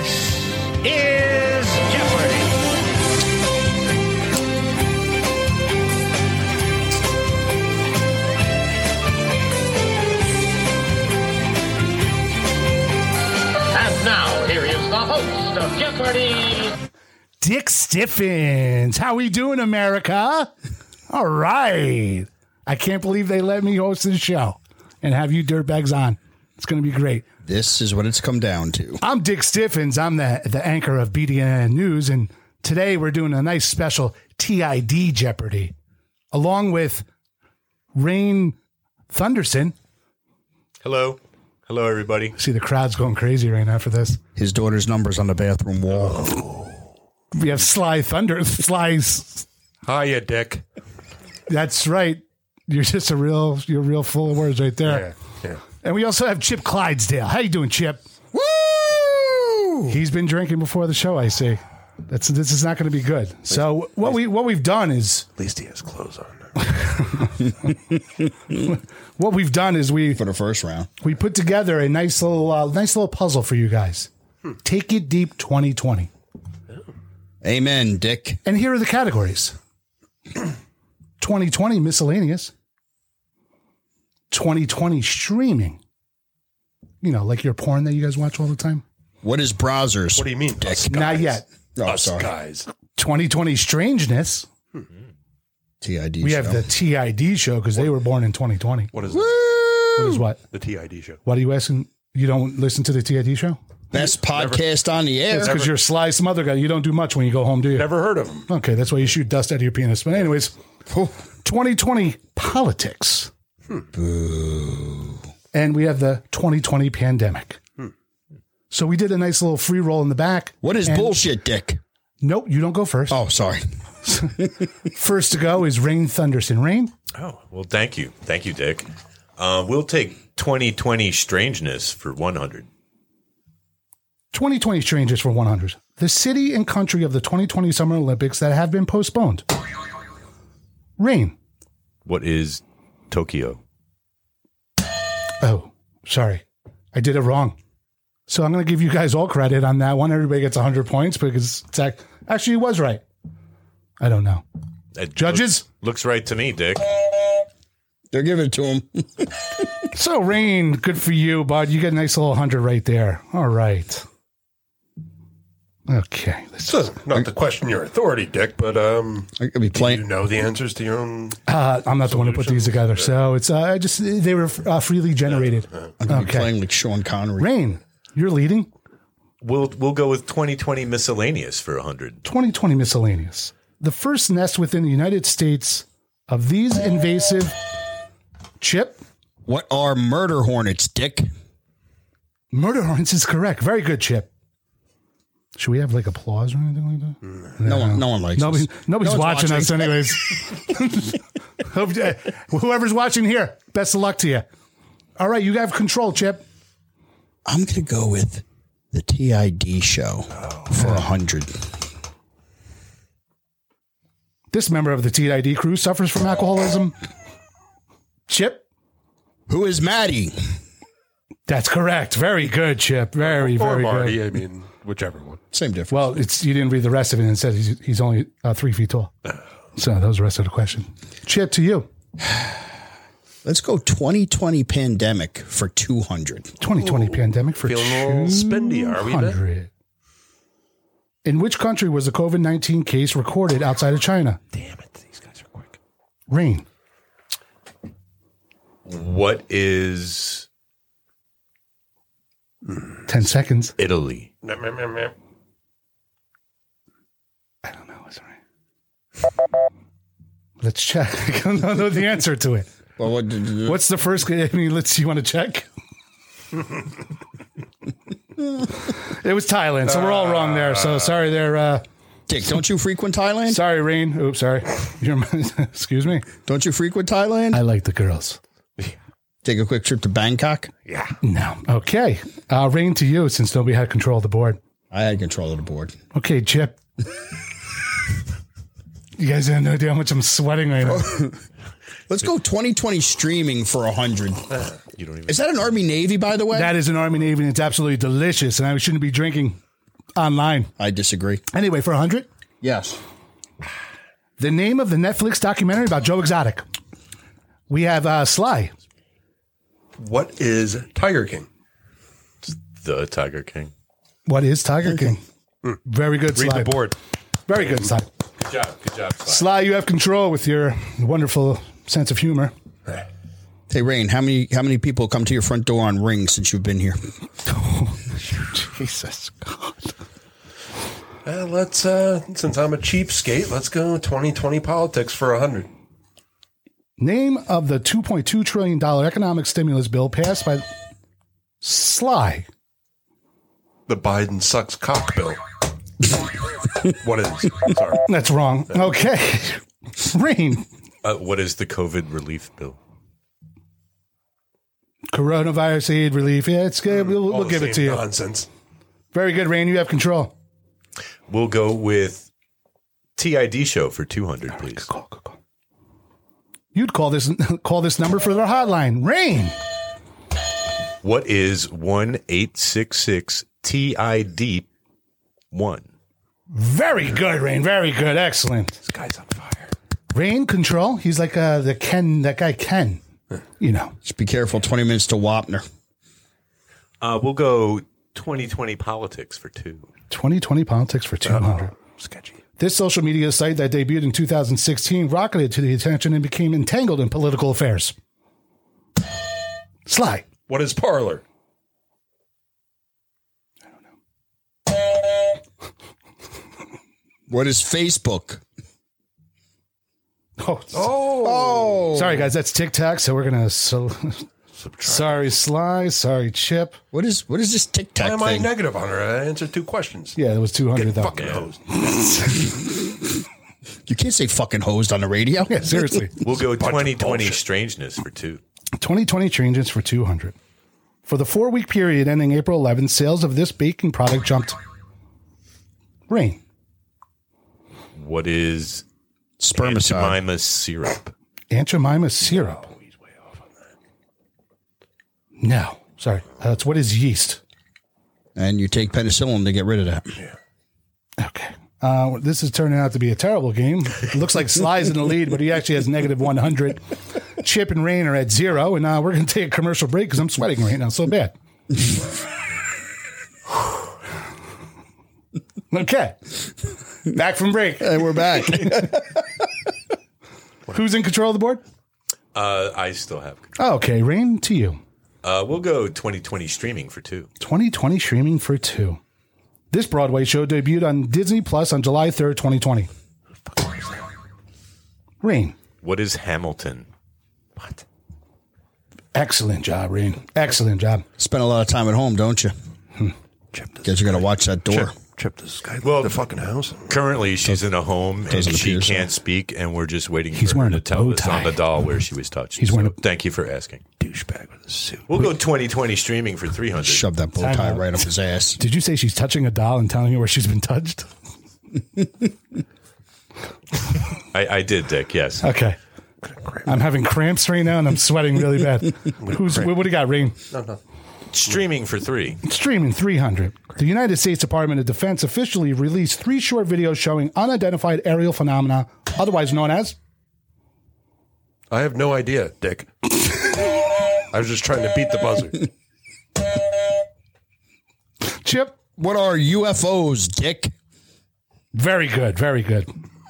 This is Jeopardy! And now, here is the host of Jeopardy! Dick Stiffens. How we doing, America? All right. I can't believe they let me host this show and have you dirtbags on. It's going to be great. This is what it's come down to. I'm Dick Stiffens. I'm the anchor of BDN News, and today we're doing a nice special TID Jeopardy, along with Rain Thunderson. Hello. Hello, everybody. See, the crowd's going crazy right now for this. His daughter's number's on the bathroom wall. We have Sly Thunder. Sly's. Hiya, Dick. That's right. You're real full of words right there. Yeah. And we also have Chip Clydesdale. How you doing, Chip? Woo! He's been drinking before the show, I see. This is not going to be good. So what we've done is At least he has clothes on. what we've done is For the first round. we put together a nice little puzzle for you guys. Take It Deep 2020. Amen, Dick. And here are the categories. 2020 miscellaneous. 2020 streaming. You know, like your porn that you guys watch all the time. What is browsers? What do you mean? Us Not guys? yet. Oh, Us sorry. guys. 2020 strangeness. TID We show. have the TID show because they were born in 2020. What is it? What is what? The TID show. What are you asking? You don't listen to the TID show? Best podcast on the air. It's because you're a sly smother guy. You don't do much when you go home, do you? Never heard of him. Okay, that's why you shoot dust out of your penis. But anyways, 2020 politics. Boo. And we have the 2020 pandemic. So we did a nice little free roll in the back. What is And- bullshit, Dick? Nope, you don't go first. Oh, sorry. First to go is Rain Thunderson. Rain? Oh, well, thank you. Thank you, Dick. We'll take 2020 strangeness for 100. 2020 strangers for 100. The city and country of the 2020 Summer Olympics that have been postponed. Rain. What is Tokyo? Oh, sorry. I did it wrong. So I'm going to give you guys all credit on that one. Everybody gets 100 points because it's actually, it was right. I don't know. It Judges? looks right to me, Dick. They're giving it to him. So, Rain, good for you, bud. You get a nice little 100 right there. All right. Okay. Not to question your authority, Dick, but I could be do you playing. know the answers to your own? I'm not the one who put these together. So it's they were freely generated. I could be playing like Sean Connery. Rain, you're leading. We'll go with 2020 miscellaneous for 100. 2020 miscellaneous. The first nest within the United States of these invasive Chip. What are murder hornets, Dick? Murder hornets is correct. Very good, Chip. Should we have like applause or anything like that? No one likes us. Nobody's No one's watching us anyways. Whoever's watching here, best of luck to you. All right, you have control, Chip. I'm going to go with the TID show for 100. This member of the TID crew suffers from alcoholism. Chip? Who is Maddie? That's correct. Very good, Chip. Very, Or very Marty. good. I mean, whichever one. Same difference. Well, you didn't read the rest of it and it said he's only 3 feet tall. So that was the rest of the question. Chip, to you. Let's go 2020 pandemic for 200. 2020 pandemic for Feeling a little spendy, are we, Ben? 200. In which country was the COVID-19 case recorded outside of China? Damn it. These guys are quick. Rain. What is 10 seconds. Italy? I don't know. It's all right. Let's check. I don't know the answer to it. Well, What's the first? I mean, you want to check? It was Thailand, so we're all wrong there. So sorry there. Dick, don't you frequent Thailand? Sorry, Rain. Oops, sorry. Excuse me. Don't you frequent Thailand? I like the girls. Take a quick trip to Bangkok? Yeah. No. Okay. Rain, to you, since nobody had control of the board. I had control of the board. Okay, Chip. You guys have no idea how much I'm sweating right now. Let's go 2020 streaming for 100. You don't even. Is that an Army Navy, by the way? That is an Army Navy, and it's absolutely delicious, and I shouldn't be drinking online. I disagree. Anyway, for 100, Yes. the name of the Netflix documentary about Joe Exotic. We have Sly. What is Tiger King? The Tiger King. What is Tiger King? Very good, Read Sly. the board. Very good, Sly. Good job. Good job, Sly. Sly, you have control with your wonderful sense of humor. Hey, Rain, how many people come to your front door on Ring since you've been here? Jesus God. Let's, since I'm a cheapskate, let's go 2020 politics for 100. Name of the $2.2 trillion economic stimulus bill passed by Sly. The Biden sucks cock bill. What is? Sorry. That's wrong. Okay. Rain. What is the COVID relief bill? Coronavirus aid relief. Yeah, it's good. We'll give it to you. Nonsense. Very good, Rain. You have control. We'll go with TID show for 200, please. Good call. You'd call this number for their hotline. Rain. What is 1-866-TID-1? Very good, Rain. Very good. Excellent. This guy's on fire. Rain control. He's like that guy Ken. You know. Just be careful. 20 minutes to Wapner. We'll go 2020 politics for 2. 2020 politics for 200. Sketchy. This social media site that debuted in 2016 rocketed to the attention and became entangled in political affairs. Sly. What is Parler? What is Facebook? Oh. Sorry, guys. That's TikTok. So we're going to... Sorry, Sly. Sorry, Chip. What is this TikTok Why am I thing? negative on her? I answered 2 questions. Yeah, it was 200, Get though. fucking hosed. You can't say fucking hosed on the radio. Yeah, seriously. We'll go bunch of 2020 bullshit. strangeness for 2. 2020 changes for 200. For the 4-week period ending April 11th, sales of this baking product jumped. Rain. What is Spermicide. Jemima syrup? Aunt Jemima syrup. He's way off on that. No. Sorry. That's what is yeast. And you take penicillin to get rid of that. Yeah. Okay. This is turning out to be a terrible game. It looks like Sly's in the lead, but he actually has negative 100. Chip and Rain are at 0, and we're going to take a commercial break because I'm sweating right now so bad. Okay. Back from break. And we're back. Who's in control of the board? I still have control. Okay, Rain, to you. We'll go 2020 streaming for 2. 2020 streaming for 2. This Broadway show debuted on Disney Plus on July 3rd, 2020. Rain. What is Hamilton? What? Excellent job, Rain. Excellent job. Spend a lot of time at home, don't you? Chip this Guess you got to watch that door. Chip this guy Well, the fucking house. Currently, she's in a home and doesn't she appear so. can't speak, and we're just waiting He's for her wearing to a tell bow us on tie. the doll where she was touched. He's wearing Thank you for asking. Douchebag with a suit. We'll go 2020 streaming for 300. Shove that bow tie right up his ass. Did you say she's touching a doll and telling you where she's been touched? I did, Dick. Yes. Okay. I'm having cramps right now and I'm sweating really bad. What do you got, Rain? No. Streaming for 3. Streaming 300. The United States Department of Defense officially released 3 short videos showing unidentified aerial phenomena, otherwise known as... I have no idea, Dick. I was just trying to beat the buzzer. Chip. What are UFOs, Dick? Very good. Very good.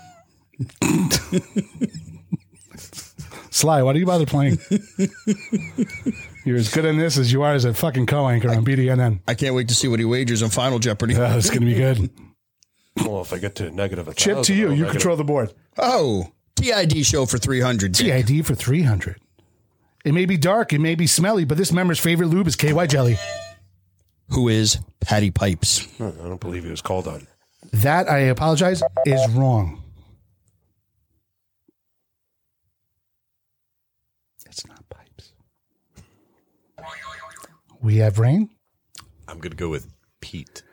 Sly, why do you bother playing? You're as good in this as you are as a fucking co-anchor on BDNN. I can't wait to see what he wagers on Final Jeopardy. It's going to be good. Well, if I get to negative 1,000, Chip, to you. I'll You negative- control the board. Oh, TID show for 300. Dick. TID for 300. It may be dark, it may be smelly, but this member's favorite lube is KY Jelly. Who is Patty Pipes? I don't believe he was called on. That, I apologize, is wrong. It's not Pipes. We have Rain. I'm going to go with Pete.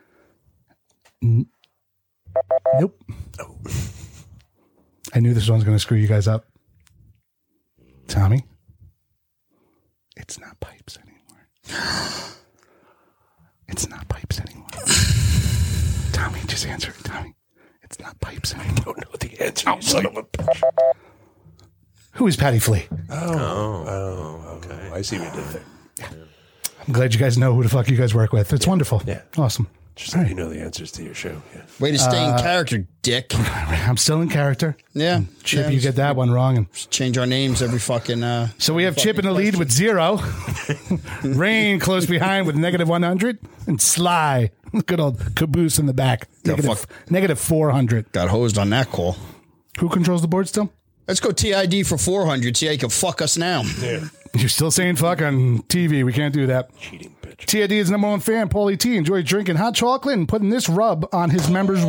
Nope. Oh. I knew this one was going to screw you guys up. Tommy. It's not Pipes anymore. It's not Pipes anymore. Tommy, just answer it, Tommy. It's not pipes anymore. I don't know the answer, you son of a bitch. Who is Patty Flea? Okay. I see what you did there. I'm glad you guys know who the fuck you guys work with. It's wonderful. Yeah. Awesome. Just so you know the answers to your show. Yeah. Way to stay in character, dick. I'm still in character. Yeah. Chip, yeah, you get that one wrong. And change our names every fucking. so we have Chip in the lead with 0. Rain close behind with -100. And Sly, good old caboose in the back. Negative 400. Got hosed on that call. Who controls the board still? Let's go TID for 400. See how you can fuck us now. Yeah. You're still saying fuck on TV. We can't do that. Cheating bitch. TID is number 1 fan. Paulie T enjoys drinking hot chocolate and putting this rub on his members.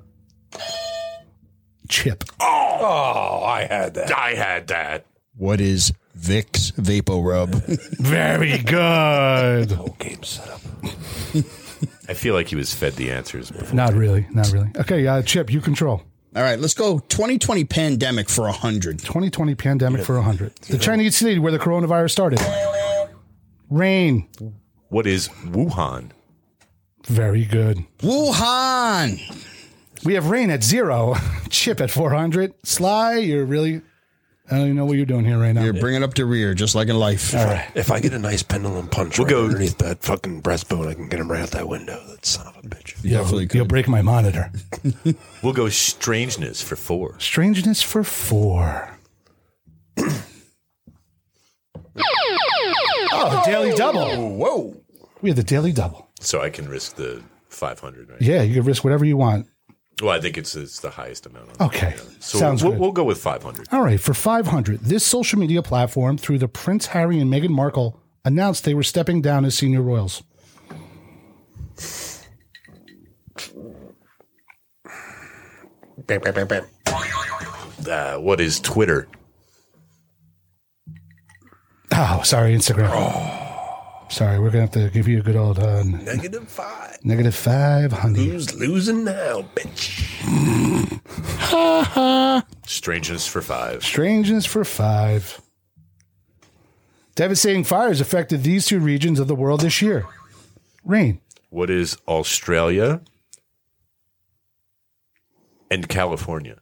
Chip. Oh, I had that. What is Vicks Vapo Rub? Very good. Whole game set up. I feel like he was fed the answers before. Not really. Okay, Chip, you control. All right, let's go 2020 pandemic for 100. 2020 pandemic for 100. The Chinese city where the coronavirus started. Rain. What is Wuhan? Very good. Wuhan. We have Rain at 0. Chip at 400. Sly, you're really... I don't even know what you're doing here right now. You're bringing up the rear, just like in life. All right. If I get a nice pendulum punch go underneath that fucking breastbone, I can get him right out that window. That son of a bitch. Definitely You'll could. break my monitor. We'll go strangeness for 4. Strangeness for 4. The Daily Double. Whoa. We have the Daily Double. So I can risk the 500, right? Yeah, you can risk whatever you want. Well, I think it's the highest amount. Okay. So Sounds good. we'll go with 500. All right, for 500, this social media platform, through the Prince Harry and Meghan Markle, announced they were stepping down as senior royals. Bam, bam, bam, bam. What is Twitter? Oh, sorry, Instagram. Sorry, we're going to have to give you a good old -5. -5, honey. Who's losing now, bitch? Strangeness for 5. Strangeness for 5. Devastating fires affected these 2 regions of the world this year. Rain. What is Australia and California?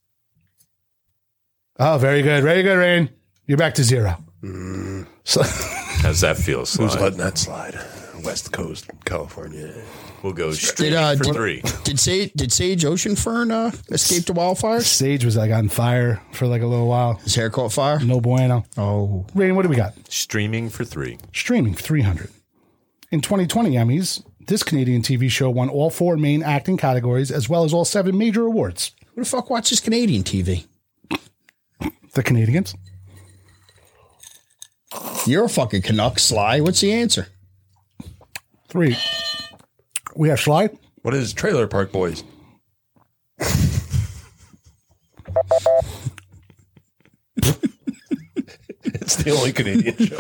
Oh, very good. Very good, Rain. You're back to 0. So, How's that feel, Who's Sly? letting that slide? West Coast, California. We'll go straight for 3. Did Sage Oceanfern escape the wildfires? Sage was like on fire for like a little while. His hair caught fire? No bueno. Oh. Rain, what do we got? Streaming for 3. Streaming, 300. In 2020 Emmys, this Canadian TV show won all 4 main acting categories as well as all 7 major awards. Who the fuck watches Canadian TV? The Canadians? You're a fucking Canuck, Sly. What's the answer? 3. We have Sly. What is Trailer Park Boys? It's the only Canadian show.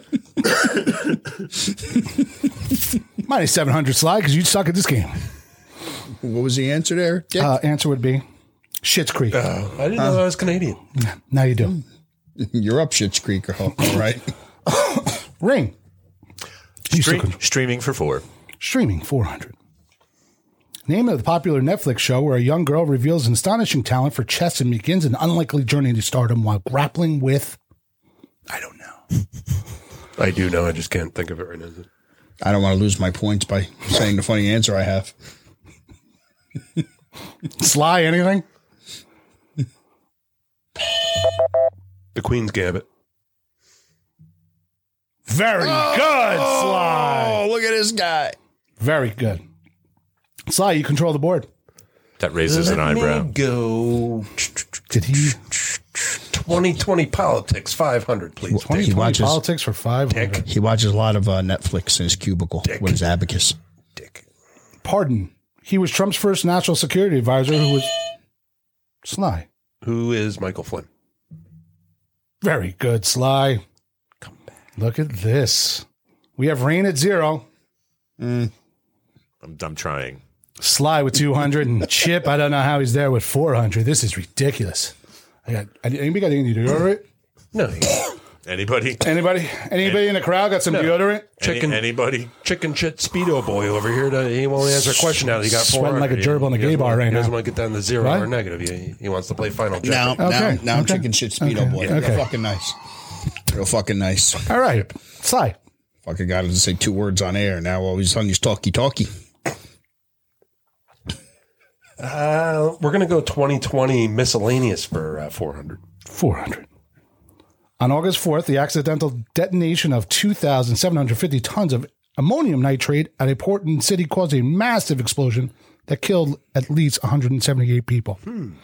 Minus 700 Sly because you suck at this game. What was the answer there, Dick? Answer would be Schitt's Creek. I didn't know I was Canadian. Now you do. You're up Schitt's Creek, all right? Ring. Streaming for 4. Streaming, 400. Name of the popular Netflix show where a young girl reveals an astonishing talent for chess and begins an unlikely journey to stardom while grappling with... I don't know. I do know. I just can't think of it right now. I don't want to lose my points by saying the funny answer I have. Sly, anything? The Queen's Gambit. Very good, Sly. Oh, look at this guy. Very good. Sly, you control the board. That raises an eyebrow. Go. Did he? 2020 politics, 500, please. 2020 watches- politics for 500. He watches a lot of Netflix in his cubicle with his abacus. Dick. Pardon. He was Trump's first national security advisor who was... Sly. Who is Michael Flynn? Very good, Sly. Come back. Look at this. We have Rain at 0. I'm trying. Sly with 200 and Chip, I don't know how he's there with 400. This is ridiculous. Anybody got anything to do over it? No. Anybody? Anybody in the crowd got some deodorant? Anybody? Chicken shit Speedo boy over here. He won't answer a question now. He got 400. Sweating like a gerbil in a gay bar right He doesn't now. want to get down to 0 What? or negative. He wants to play Final Jeopardy. Now, Okay. chicken shit Speedo boy. Okay. Real fucking nice. Real fucking nice. All right. Sly. Fucking got to say 2 words on air. Now all he's on his talkie. We're going to go 2020 miscellaneous for 400. 400. On August 4th, the accidental detonation of 2,750 tons of ammonium nitrate at a Portland city caused a massive explosion that killed at least 178 people.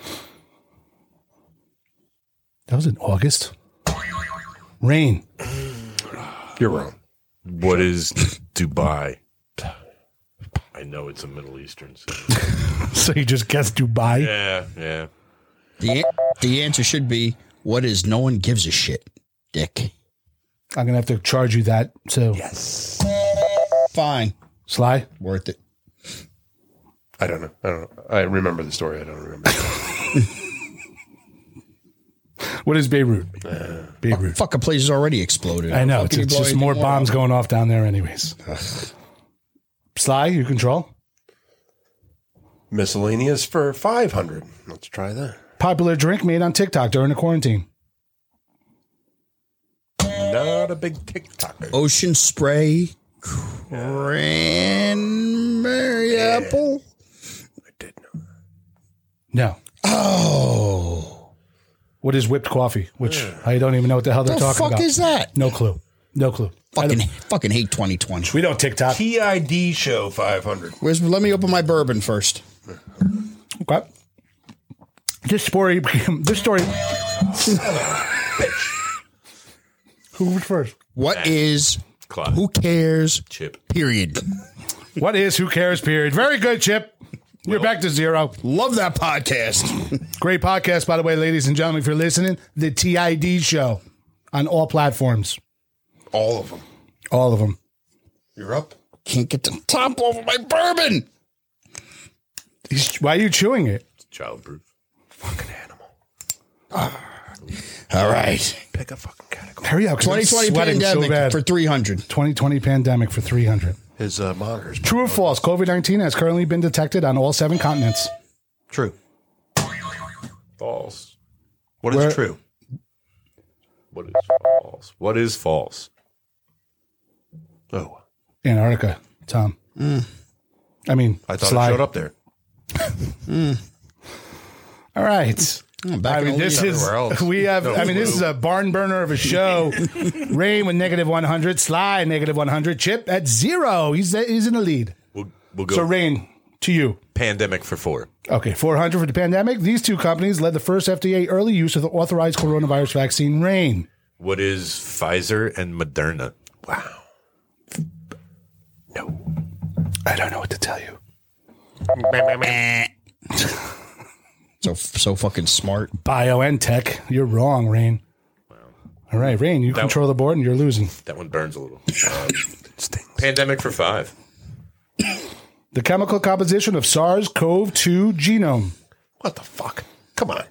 That was in August. Rain. You're wrong. What is Dubai? I know it's a Middle Eastern city. So you just guessed Dubai? Yeah. The answer should be, what is no one gives a shit, dick? I'm going to have to charge you that. So, Fine. Sly? Worth it. I don't know. I remember the story. I don't remember. What is Beirut? Beirut. Fucking place has already exploded. I know. Fucking It's blow just anything more more bombs up. going off down there anyways. Sly, you control? Miscellaneous for 500. Let's try that. Popular drink made on TikTok during the quarantine. Not a big TikToker. Ocean spray, cranberry apple. I did know. No. Oh, What is whipped coffee? Which I don't even know what the hell they're the talking fuck about. is that? No clue. Fucking hate 2020. We don't TikTok. TID show 500. Let me open my bourbon first. Okay. This story. Who was first? What is? Clyde. Who cares? Chip. Period. What is? Who cares? Period. Very good, Chip. You're back to 0. Love that podcast. Great podcast, by the way, ladies and gentlemen. If you're listening, the TID show on all platforms. All of them. All of them. You're up. Can't get the top off of my bourbon. Why are you chewing it? Childproof. Fucking animal. All right. Pick a fucking category. Hurry up. 'cause I'm 2020 sweating so pandemic bad. for 300. 2020 pandemic for 300. His monitor's True or false? COVID-19 has currently been detected on all 7 continents. true. False. What is Where- true? What is false? What is false? Oh, Antarctica, Tom. I mean, I thought Sly. it showed up there. All right. Back I in mean, the this lead. is everywhere else. we have. No I mean, this clue. is a barn burner of a show. Rain with -100, Sly -100, Chip at 0. He's in the lead. We'll go So Rain, to you. pandemic for 4. Okay, 400 for the pandemic. These 2 companies led the first FDA early use of the authorized coronavirus vaccine. Rain. What is Pfizer and Moderna? Wow. No. I don't know what to tell you. So fucking smart. BioNTech. You're wrong, Rain. All right, Rain, you control the board and you're losing. That one burns a little. Pandemic for 5. The chemical composition of SARS-CoV-2 genome. What the fuck? Come on.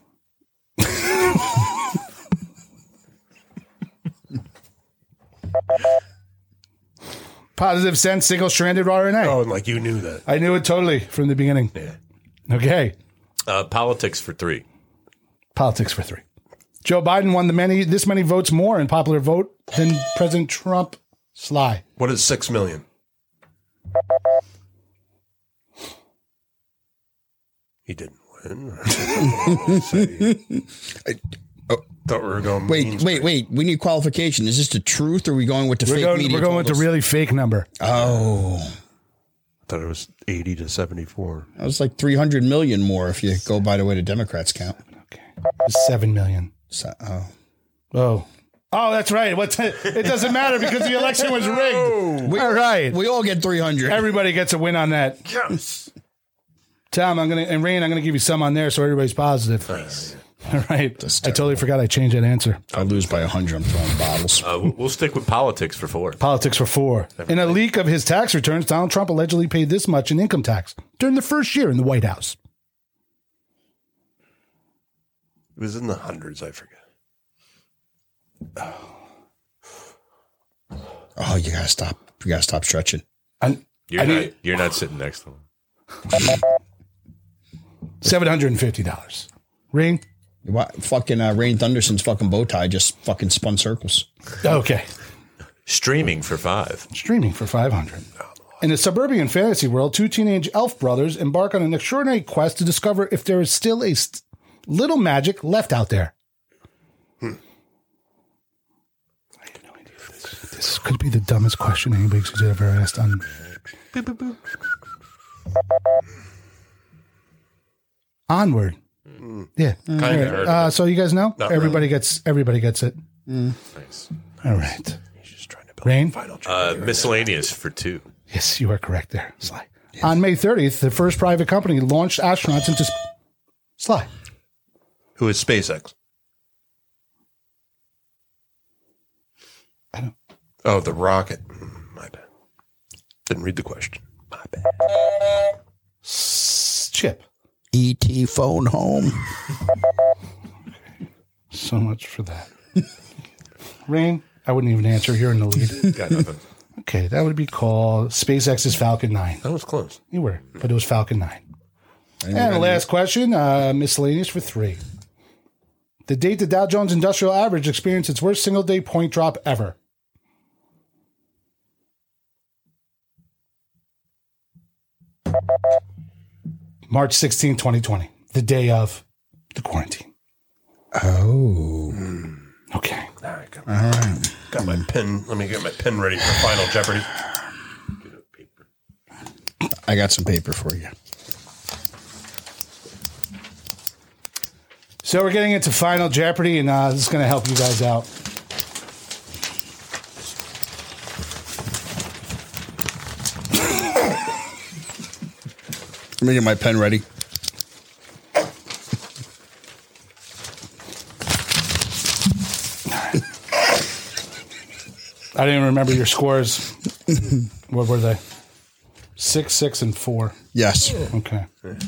Positive sense, single-stranded RNA. Oh, and like you knew that. I knew it totally from the beginning. Yeah. Okay. Politics for 3. Politics for 3. Joe Biden won this many votes more in popular vote than President Trump. Sly. What is 6 million? He didn't win. Thought we were going. Wait. We need qualification. Is this the truth or are we going with the fake media? We're going with the really fake number. Oh. Thought it was 80 to 74. That was like 300 million more if you go by the way the Democrats count. Okay. 7 million. So, Oh, that's right. It doesn't matter because the election was rigged. All right. we all get 300. Everybody gets a win on that. Yes. Tom, and Rain, I'm going to give you some on there so everybody's positive. Nice. All right. I totally forgot I changed that answer. I lose by 100. I'm throwing bottles. We'll stick with politics for 4. Politics for 4. In a leak of his tax returns, Donald Trump allegedly paid this much in income tax during the first year in the White House. It was in the hundreds. I forget. Oh, you gotta stop. You gotta stop stretching. You're not sitting next to him. $750. Rain? What? Fucking Rain Thunderson's fucking bow tie just fucking spun circles. Okay. Streaming for $5. Streaming for $500. In a suburban fantasy world, two teenage elf brothers embark on an extraordinary quest to discover if there is still a little magic left out there. I have no idea if this could be the dumbest question anybody's ever asked on. Boop, boop, boop. Onward. Yeah. Kind of heard. So you guys know? Not Everybody gets it. Nice. All right. He's just trying to build Rain? final Miscellaneous for $2. Yes, you are correct there, Sly. Yes. On May 30th, the first private company launched astronauts into Sly. Who is SpaceX? I don't. Oh, the rocket. My bad. Didn't read the question. My bad. Chip. E.T. phone home. So much for that. Rain, I wouldn't even answer. You're in the lead. Got nothing. Okay, that would be called SpaceX's Falcon 9. That was close. You were, but it was Falcon 9. And the last question, miscellaneous for $3. The date the Dow Jones Industrial Average experienced its worst single-day point drop ever. March 16, 2020, the day of the quarantine. Oh. Okay. All right. Got my pen. Let me get my pen ready for Final Jeopardy. I got some paper for you. So we're getting into Final Jeopardy, and this is going to help you guys out. Let me get my pen ready. I didn't even remember your scores. What were they? 6, 6, and 4. Yes. Okay.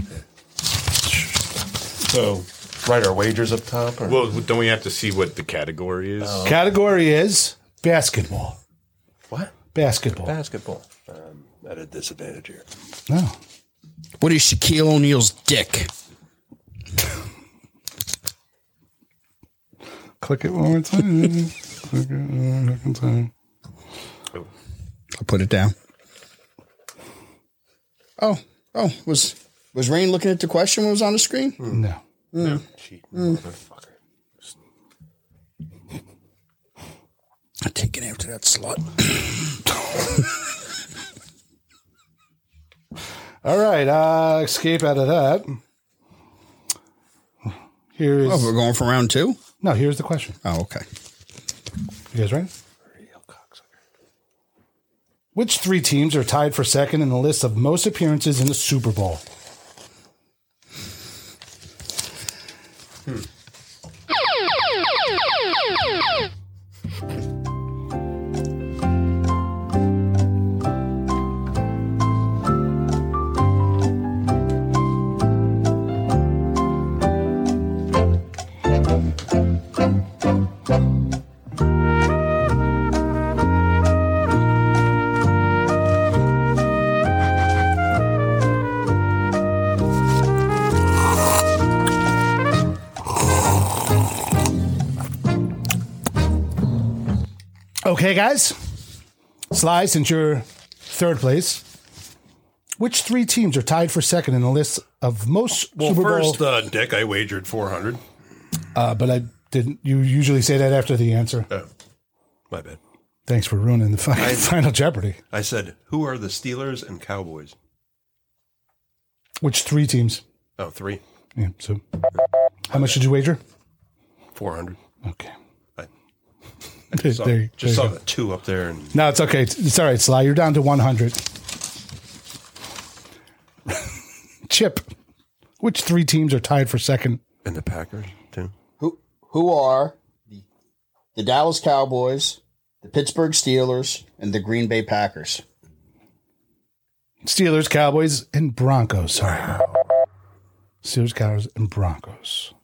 So, write our wagers up top? Or? Well, don't we have to see what the category is? Category is basketball. What? Basketball. Basketball. At a disadvantage here. No. What is Shaquille O'Neal's dick? Click it one more time. Click it one more time. I'll put it down. Oh, was Rain looking at the question when it was on the screen? No. Cheat, motherfucker. I'm taking after that slut. All right. Escape out of that. Here's. Oh, we're going for round 2? No, here's the question. Oh, okay. You guys ready? Which 3 teams are tied for second in the list of most appearances in the Super Bowl? Okay, guys. Sly, since you're third place, which 3 teams are tied for second in the list of most Super Bowl? First, Dick, I wagered 400. But I didn't. You usually say that after the answer. Oh, my bad. Thanks for ruining the Final Jeopardy. I said, who are the Steelers and Cowboys? Which 3 teams? Oh, 3. Yeah. So, how much did you wager? 400. Okay. Just saw the 2 up there. And No, it's okay. It's all right, Sly. You're down to 100. Chip, which 3 teams are tied for second? And the Packers, too. Who are the Dallas Cowboys, the Pittsburgh Steelers, and the Green Bay Packers? Steelers, Cowboys, and Broncos. Sorry. Steelers, Cowboys, and Broncos.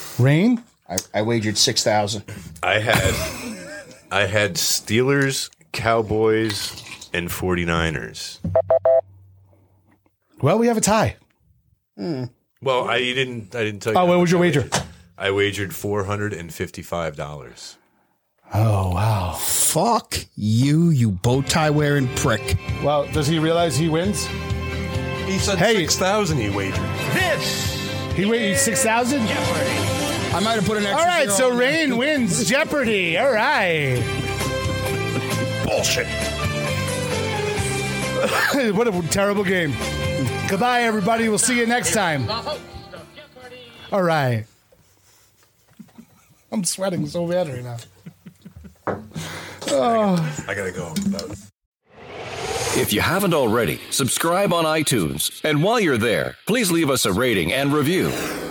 Rain? I wagered 6,000. I had Steelers, Cowboys and 49ers. Well, we have a tie. Well, I didn't tell you. Oh, what was your wager? I wagered $455. Oh, wow. Fuck you bow tie wearing prick. Well, does he realize he wins? He said Hey. 6,000 he wagered. He waited 6,000? I might have put an extra. All right, zero so on there. Rain wins Jeopardy. All right. Bullshit. What a terrible game. Goodbye, everybody. We'll see you next time. The host of Jeopardy! All right. I'm sweating so bad right now. I gotta go. If you haven't already, subscribe on iTunes. And while you're there, please leave us a rating and review.